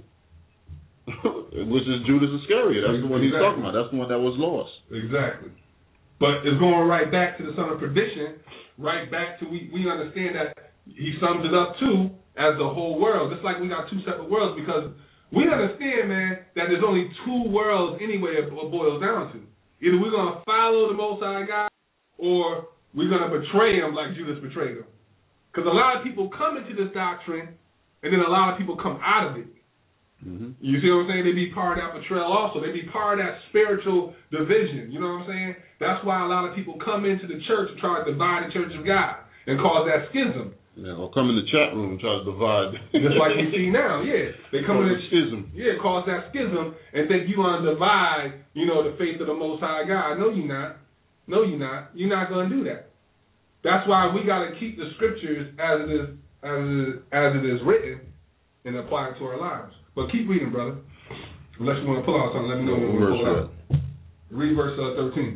which is Judas Iscariot. That's the one he's talking about. That's the one that was lost.
Exactly. But it's going right back to the son of perdition, right back to, we, we understand that he sums it up too as the whole world. Just like we got two separate worlds, because we understand, man, that there's only two worlds anyway it boils down to. Either we're going to follow the Most High God, or we're going to betray him like Judas betrayed him. Because a lot of people come into this doctrine, and then a lot of people come out of it.
Mm-hmm.
You see what I'm saying? They be part of that betrayal also. They be part of that spiritual division. You know what I'm saying? That's why a lot of people come into the church and try to divide the church of God and cause that schism.
Yeah, or come in the chat room and try to divide.
Just like we see now, yeah. They come in the
schism.
Yeah, cause that schism and think you want to divide, you know, the faith of the Most High God. No, you're not. No, you're not. You're not going to do that. That's why we got to keep the scriptures as it is, as it is, as it is written, and apply it to our lives. But keep reading, brother. Unless you want to pull out something, let me know when we pull it out. Read verse uh, thirteen.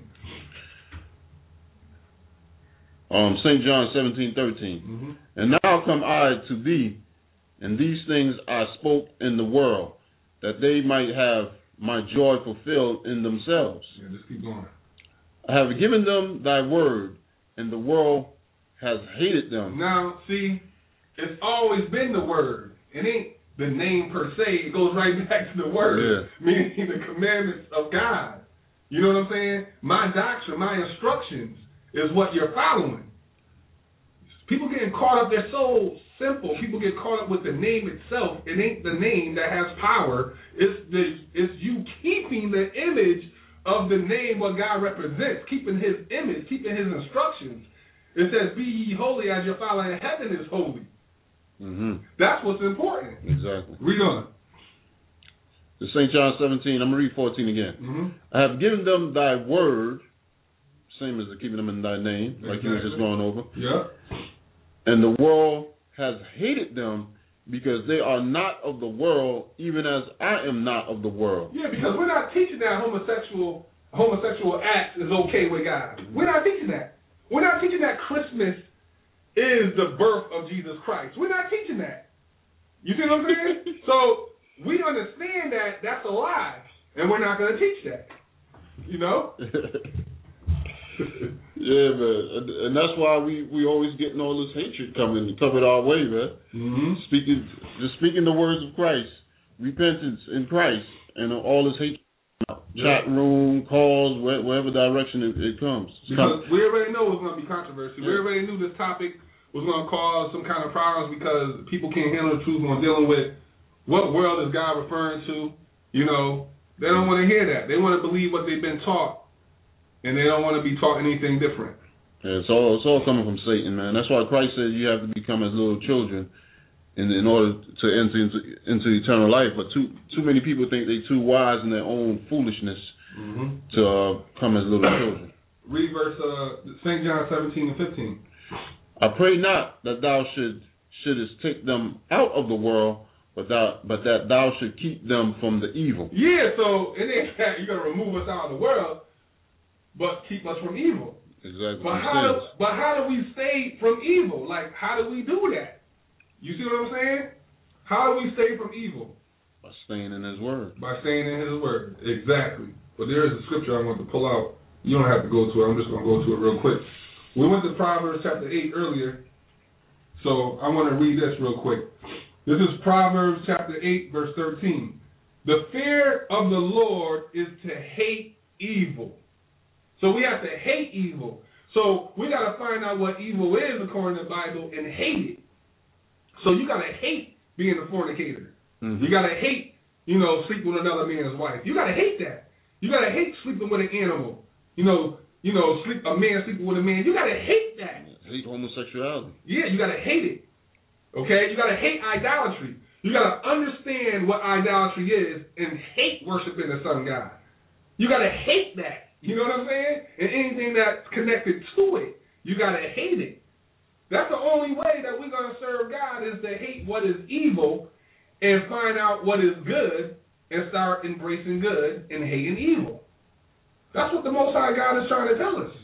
Um, Saint John seventeen thirteen.
Mm-hmm.
And now come I to thee, and these things I spoke in the world, that they might have my joy fulfilled in themselves.
Yeah, just keep going.
I have given them thy word, and the world has hated them.
Now, see, it's always been the word. It ain't the name per se. It goes right back to the word,
yeah.
meaning the commandments of God. You know what I'm saying? My doctrine, my instructions is what you're following. People getting caught up, they're so simple. People get caught up with the name itself. It ain't the name that has power. It's the it's you keeping the image of the name what God represents, keeping his image, keeping his instructions. It says, be ye holy as your Father in heaven is holy.
Mm-hmm.
That's what's important.
Exactly.
Read on.
The Saint John seventeen, I'm going to read fourteen again.
Mm-hmm.
I have given them thy word, same as the keeping them in thy name,
Exactly.
like you were just going over.
Yeah.
And the world has hated them because they are not of the world, even as I am not of the world.
Yeah, because we're not teaching that homosexual homosexual acts is okay with God. We're not teaching that. We're not teaching that Christmas is the birth of Jesus Christ. We're not teaching that. You see what I'm saying? So we understand that that's a lie, and we're not going to teach that. You know?
Yeah, man, and, and that's why we, we always getting all this hatred coming coming our way, man.
Mm-hmm.
Speaking, just speaking the words of Christ, repentance in Christ, and all this hatred.
Yeah.
Chat room, calls, whatever direction it, it comes.
Because we already know it's going to be controversy.
Yeah.
We already knew this topic was going to cause some kind of problems because people can't handle the truth when dealing with what world is God referring to. You know, they don't want to hear that. They want to believe what they've been taught, and they don't want to be taught anything different.
Yeah, it's all it's all coming from Satan, man. That's why Christ said you have to become as little children in in order to enter into, into eternal life. But too too many people think they're too wise in their own foolishness
mm-hmm.
to uh, come as little children.
Read verse uh, Saint John seventeen and fifteen.
I pray not that thou should shouldest take them out of the world, but thou but that thou should keep them from the evil.
Yeah, so it ain't that you're gonna remove us out of the world, but keep us from evil.
Exactly.
But how do, but how do we stay from evil? Like, how do we do that? You see what I'm saying? How do we stay from evil?
By staying in His Word.
By staying in His Word. Exactly. But there is a scripture I want to pull out. You don't have to go to it. I'm just going to go to it real quick. We went to Proverbs chapter eight earlier, so I want to read this real quick. This is Proverbs chapter eight, verse thirteen. The fear of the Lord is to hate evil. So we have to hate evil. So we got to find out what evil is according to the Bible and hate it. So you got to hate being a fornicator. Mm-hmm. You got to hate, you know, sleeping with another man's wife. You got to hate that. You got to hate sleeping with an animal. You know, you know, sleep a man sleeping with a man. You got to hate that.
Hate homosexuality.
Yeah, you got to hate it. Okay? You got to hate idolatry. You got to understand what idolatry is and hate worshiping the sun god. You got to hate that. You know what I'm saying? And anything that's connected to it, you got to hate it. That's the only way that we're going to serve God is to hate what is evil and find out what is good and start embracing good and hating evil. That's what the Most High God is trying to tell us.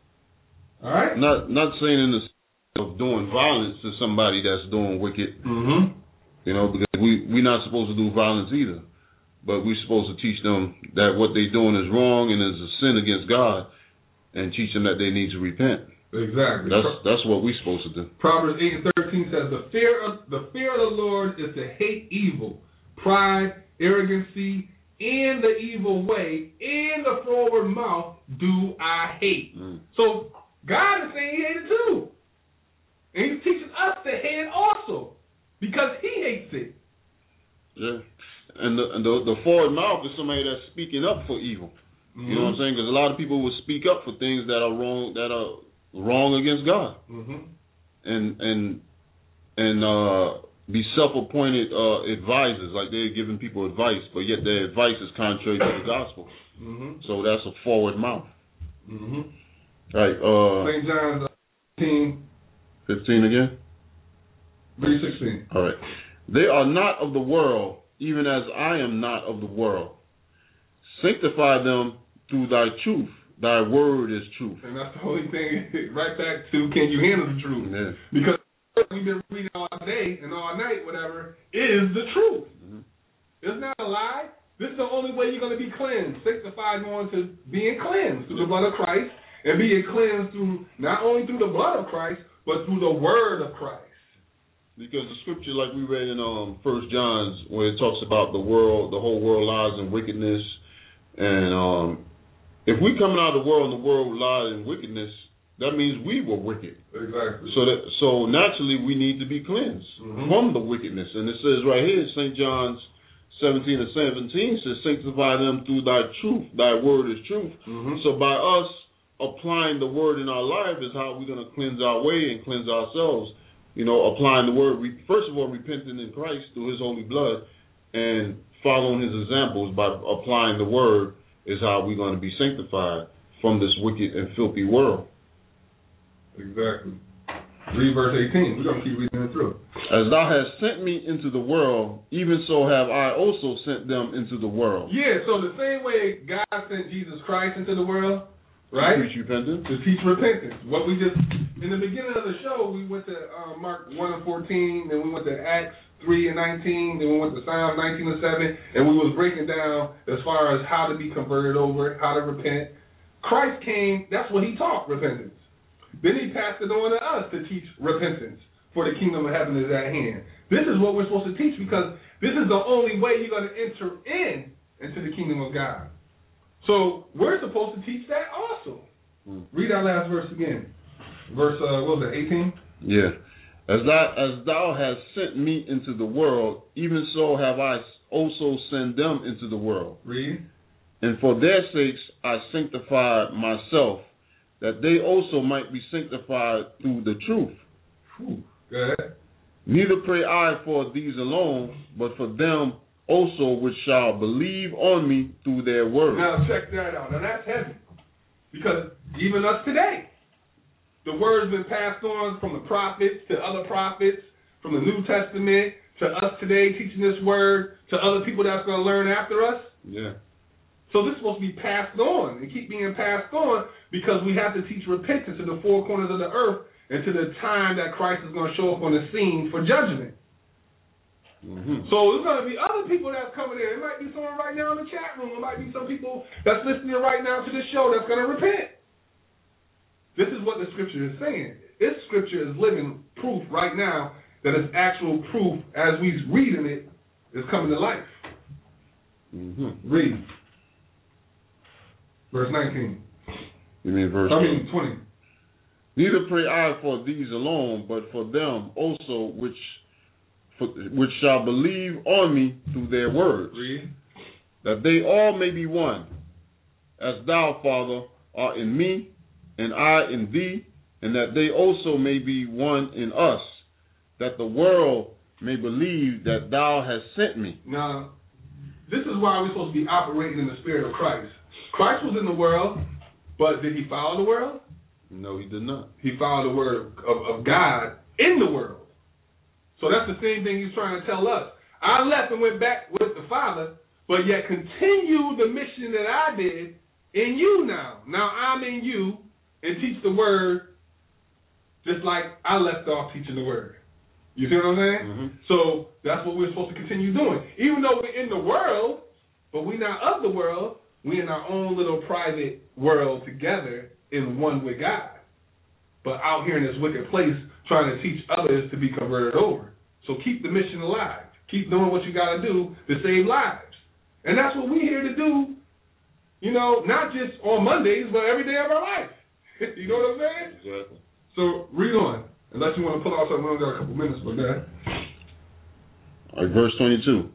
All right?
Not not saying in the sense of doing violence to somebody that's doing wicked.
Mm-hmm.
You know, because we, we're not supposed to do violence either. But we're supposed to teach them that what they're doing is wrong and is a sin against God and teach them that they need to repent.
Exactly.
That's that's what we're supposed to do.
Proverbs eight and thirteen says, the fear of the fear of the Lord is to hate evil, pride, arrogancy, and the evil way, and the forward mouth do I hate. Mm. So God is saying he hates it too. And he's teaching us to hate it also, because he hates it.
Yeah. And the and the, the forward mouth is somebody that's speaking up for evil. Mm-hmm. You know what I'm saying? Because a lot of people will speak up for things that are wrong, that are wrong against God,
mm-hmm.
and and and uh, be self-appointed uh, advisors, like they're giving people advice, but yet their advice is contrary to the gospel.
Mm-hmm.
So that's a forward mouth.
Mm-hmm.
Right. Uh,
Saint John fifteen.
Fifteen again.
Read sixteen.
All right. They are not of the world, even as I am not of the world. Sanctify them through thy truth. Thy word is truth.
And that's the only thing, right back to, can you handle the truth?
Yeah.
Because we've been reading all day and all night, whatever, is the truth. Mm-hmm. It's not a lie. This is the only way you're going to be cleansed, sanctified going to being cleansed through the blood of Christ, and being cleansed through, not only through the blood of Christ, but through the word of Christ.
Because the scripture, like we read in um, First John, where it talks about the world, the whole world lies in wickedness, and um, if we coming out of the world and the world lies in wickedness, that means we were wicked.
Exactly.
So that so naturally we need to be cleansed mm-hmm. from the wickedness. And it says right here, Saint John's seventeen and seventeen says, sanctify them through thy truth. Thy word is truth. Mm-hmm. So by us applying the word in our life is how we're going to cleanse our way and cleanse ourselves. You know, applying the word, first of all, repenting in Christ through his holy blood and following his examples by applying the word is how we're going to be sanctified from this wicked and filthy world.
Exactly. Read verse eighteen. We're going to keep reading it through.
As thou hast sent me into the world, even so have I also sent them into the world.
Yeah, so the same way God sent Jesus Christ into the world, right?
To teach repentance.
To teach repentance. What we just, in the beginning of the show, we went to uh, Mark one and fourteen, then we went to Acts three and nineteen, then we went to Psalm nineteen and seven, and we was breaking down as far as how to be converted over, how to repent. Christ came, that's what he taught, repentance. Then he passed it on to us to teach repentance, for the kingdom of heaven is at hand. This is what we're supposed to teach, because this is the only way you're going to enter in into the kingdom of God. So we're supposed to teach that also. Mm. Read that last verse again. Verse, uh, what was it, eighteen?
Yeah. As thou, as thou hast sent me into the world, even so have I also sent them into the world.
Read.
And for their sakes I sanctified myself, that they also might be sanctified through the truth.
Whew. Go ahead.
Neither pray I for these alone, but for them also which shall believe on me through their word.
Now check that out. Now that's heavy. Because even us today, the word's been passed on from the prophets to other prophets, from the New Testament to us today teaching this word, to other people that's going to learn after us.
Yeah.
So this is supposed to be passed on and keep being passed on, because we have to teach repentance to the four corners of the earth and to the time that Christ is going to show up on the scene for judgment. Mm-hmm. So there's going to be other people that's coming in. It might be someone right now in the chat room. It might be some people that's listening right now to this show that's going to repent. This is what the scripture is saying. This scripture is living proof right now that it's actual proof as we reading it is coming to life. Mm-hmm. Read. Verse nineteen.
You mean verse
I mean twenty.
Neither pray I for these alone, but for them also which for, which shall believe on me through their words.
Read.
That they all may be one, as thou, Father, art in me, and I in thee, and that they also may be one in us, that the world may believe that thou hast sent me.
Now, this is why we're supposed to be operating in the spirit of Christ. Christ was in the world, but did he follow the world?
No, he did not.
He followed the word of, of God in the world. So that's the same thing he's trying to tell us. I left and went back with the Father, but yet continue the mission that I did in you now. Now I'm in you and teach the word just like I left off teaching the word. You see what I'm saying? Mm-hmm. So that's what we're supposed to continue doing. Even though we're in the world, but we're not of the world, we're in our own little private world together in one with God. But out here in this wicked place trying to teach others to be converted over. So keep the mission alive. Keep doing what you got to do to save lives. And that's what we're here to do, you know, not just on Mondays, but every day of our life. You know what I'm saying?
Exactly.
So read on. Unless you want to pull out something, we only got a couple minutes for that.
All right, verse twenty-two.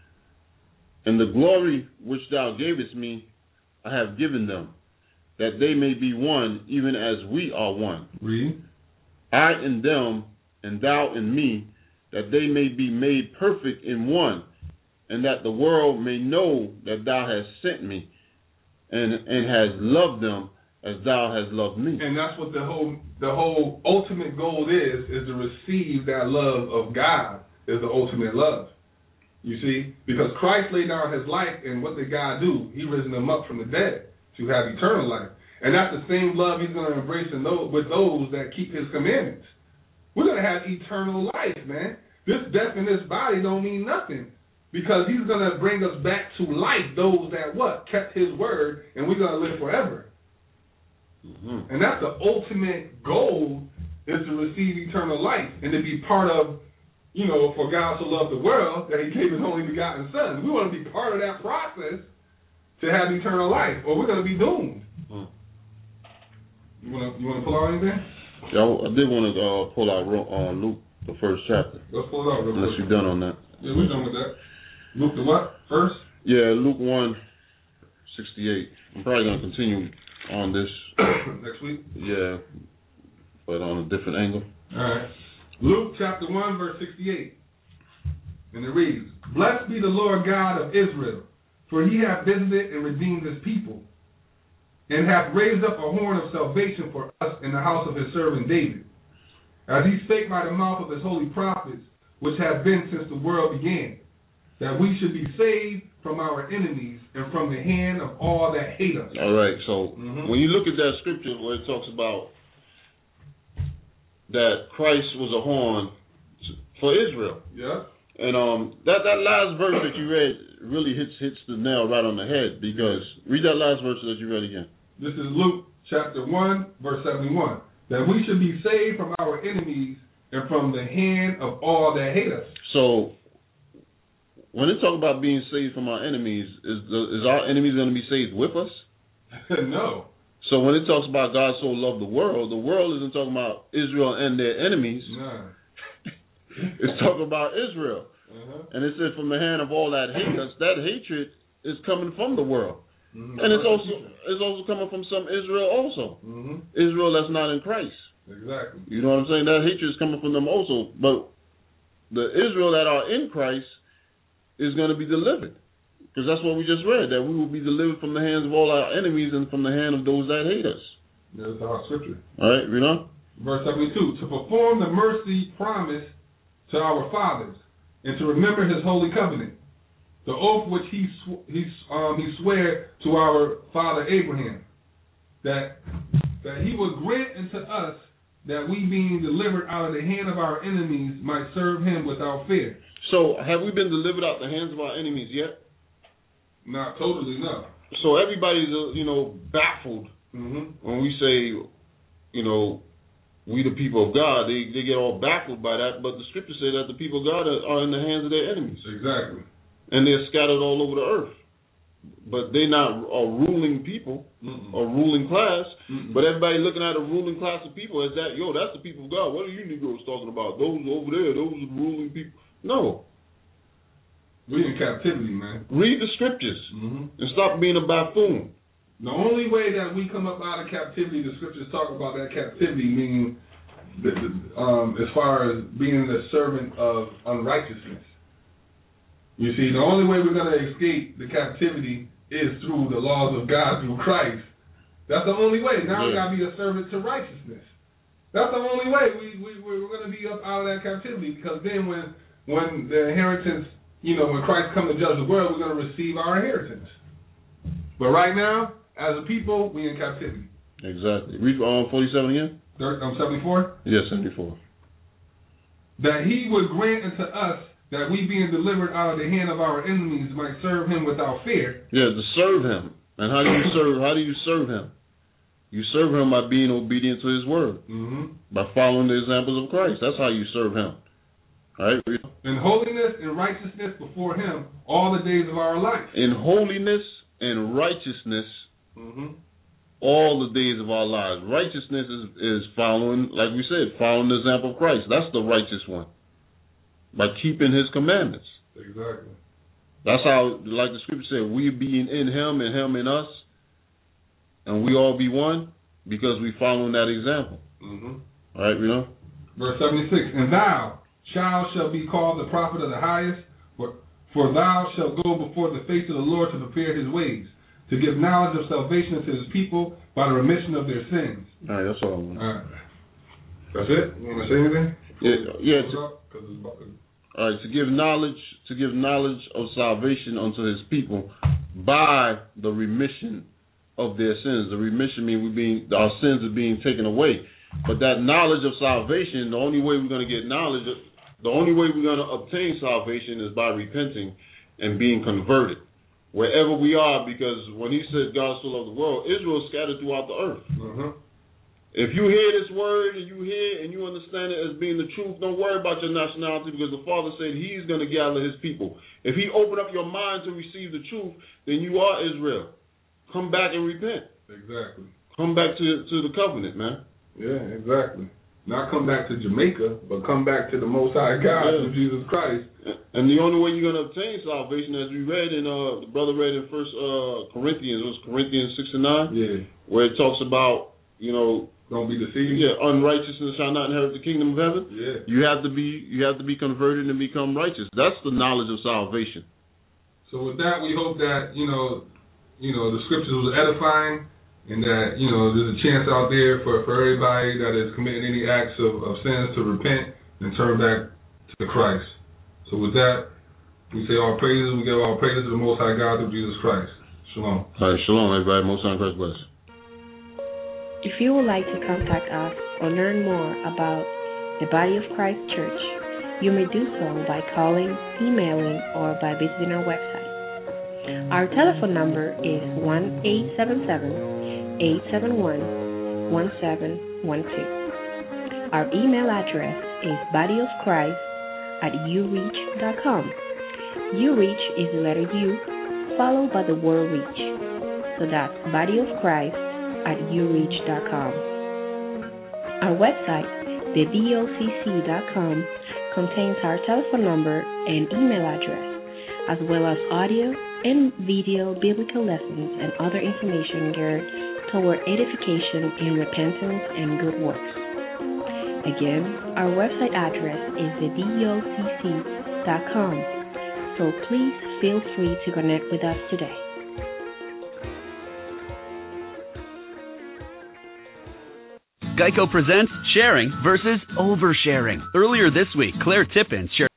And the glory which thou gavest me, I have given them, that they may be one, even as we are one.
Read.
I in them, and thou in me, that they may be made perfect in one, and that the world may know that thou hast sent me, and and hast loved them as thou hast loved me.
And that's what the whole the whole ultimate goal is, is to receive that love of God is the ultimate love. You see? Because Christ laid down his life, and what did God do? He risen them up from the dead to have eternal life. And that's the same love he's going to embrace in those, with those that keep his commandments. We're going to have eternal life, man. This death in this body don't mean nothing, because he's going to bring us back to life, those that what? Kept his word, and we're going to live forever. Mm-hmm. And that's the ultimate goal, is to receive eternal life and to be part of, you know, for God to love the world that he gave his only begotten son. We want to be part of that process to have eternal life, or we're going to be doomed. Mm. You want to you want to pull out anything?
Yeah, I did want to uh, pull out uh, Luke, the first chapter.
Let's pull it out real quick.
Unless you're done on that.
Yeah, we're done with that. Luke the what? First?
Yeah, Luke one, sixty-eight. I'm probably going to continue on this.
Next week?
Yeah, but on a different angle.
All right. Luke chapter one, verse sixty-eight. And it reads, Blessed be the Lord God of Israel, for he hath visited and redeemed his people, and hath raised up a horn of salvation for us in the house of his servant David, as he spake by the mouth of his holy prophets, which have been since the world began, that we should be saved from our enemies and from the hand of all that hate us.
All right, so
Mhm.
when you look at that scripture where it talks about that Christ was a horn for Israel,
Yeah.
and um, that that last verse that you read really hits hits the nail right on the head, because read that last verse that you read again.
This is Luke chapter one, verse seventy-one. That we should be saved from our enemies and from the hand of all that hate us.
So when it talk about being saved from our enemies, is the, is our enemies going to be saved with us?
No.
So when it talks about God so loved the world, the world isn't talking about Israel and their enemies.
No.
It's talking about Israel.
Uh-huh.
And it said from the hand of all that hate us, that hatred is coming from the world.
Mm-hmm.
And it's also it's also coming from some Israel also.
Mm-hmm.
Israel that's not in Christ.
Exactly.
You know what I'm saying? That hatred is coming from them also. But the Israel that are in Christ is going to be delivered. Because that's what we just read, that we will be delivered from the hands of all our enemies and from the hand of those that hate us.
That's our scripture.
All right, read on.
Verse seventy-two, to perform the mercy promised to our fathers and to remember his holy covenant, the oath which he sw- he um, he sware to our father Abraham, that that he would grant unto us that we, being delivered out of the hand of our enemies, might serve him without fear.
So have we been delivered out of the hands of our enemies yet?
Not totally, no.
So everybody's uh, you know baffled
Mm-hmm.
when we say, you know, we the people of God. They they get all baffled by that, but the scripture says that the people of God are, are in the hands of their enemies.
Exactly.
And they're scattered all over the earth. But they're not a ruling people,
Mm-mm.
a ruling class.
Mm-mm.
But everybody looking at a ruling class of people as that, yo, that's the people of God. What are you Negroes talking about? Those over there, those are the ruling people. No.
We're in captivity, man.
Read the scriptures
Mm-hmm.
and stop being a buffoon.
The only way that we come up out of captivity, the scriptures talk about that captivity, meaning the, the, um, as far as being the servant of unrighteousness. You see, the only way we're going to escape the captivity is through the laws of God, through Christ. That's the only way. Now we
Yeah.
got to be a servant to righteousness. That's the only way we, we, we're going to be up out of that captivity, because then when, when the inheritance, you know, when Christ comes to judge the world, we're going to receive our inheritance. But right now, as a people, we in captivity.
Exactly. Read um, forty-seven again.
Um, seventy-four.
Yes, seventy-four.
That he would grant unto us that we, being delivered out of the hand of our enemies, might serve him without fear.
Yeah, to serve him. And how do you serve? How do you serve him? You serve him by being obedient to his word,
Mm-hmm.
by following the examples of Christ. That's how you serve him. All right. Read.
In holiness and righteousness before him all the days of our life.
In holiness and righteousness.
Mm-hmm.
All the days of our lives. Righteousness is, is following, like we said, following the example of Christ. That's the righteous one. By keeping his commandments.
Exactly.
That's how, like the scripture said, we being in him and him in us, and we all be one, because we following that example.
Mm-hmm.
All right, you know?
Verse seventy-six, and thou, child, shall be called the prophet of the highest, for, for thou shalt go before the face of the Lord to prepare his ways, to give knowledge of salvation to his people by the remission of their sins.
All right, that's all I want.
All right. That's it? You want to say anything?
Yeah, yeah. To,
To,
all right, to give knowledge, to give knowledge of salvation unto his people by the remission of their sins. The remission means we being our sins are being taken away. But that knowledge of salvation, the only way we're going to get knowledge, the only way we're going to obtain salvation is by repenting and being converted. Wherever we are, because when he said God so loved the world, Israel is scattered throughout the earth.
Uh-huh.
If you hear this word and you hear and you understand it as being the truth, don't worry about your nationality, because the Father said he's going to gather his people. If he open up your mind to receive the truth, then you are Israel. Come back and repent.
Exactly.
Come back to, to the covenant, man.
Yeah, exactly. Not come back to Jamaica, but come back to the Most High God,
Yeah.
to Jesus Christ.
And the only way you're going to obtain salvation, as we read in, uh, the brother read in First uh, Corinthians, it was Corinthians six and nine,
Yeah.
where it talks about, you know,
Don't be deceived.
yeah, unrighteousness shall not inherit the kingdom of heaven.
Yeah.
You have to be, you have to be converted and become righteous. That's the knowledge of salvation.
So with that, we hope that, you know, you know, the scriptures was edifying, and that, you know, there's a chance out there for, for everybody that is committing any acts of, of sins to repent and turn back to Christ. So with that, we say all praises, we give all praises to the Most High God through Jesus Christ. Shalom.
All right, shalom, everybody. Most High Christ bless.
If you would like to contact us or learn more about the Body of Christ Church, you may do so by calling, emailing, or by visiting our website. Our telephone number is one eight seven seven, eight seven one, one seven one two. Our email address is bodyofchrist at ureach dot com. Ureach is the letter U followed by the word reach. So that's bodyofchrist at ureach dot com. Our website, the D O C C dot com, contains our telephone number and email address, as well as audio and video biblical lessons and other information geared toward edification in repentance and good works. Again, our website address is the D O C C dot com, so please feel free to connect with us today.
Geico presents sharing versus oversharing. Earlier this week, Claire Tippin shared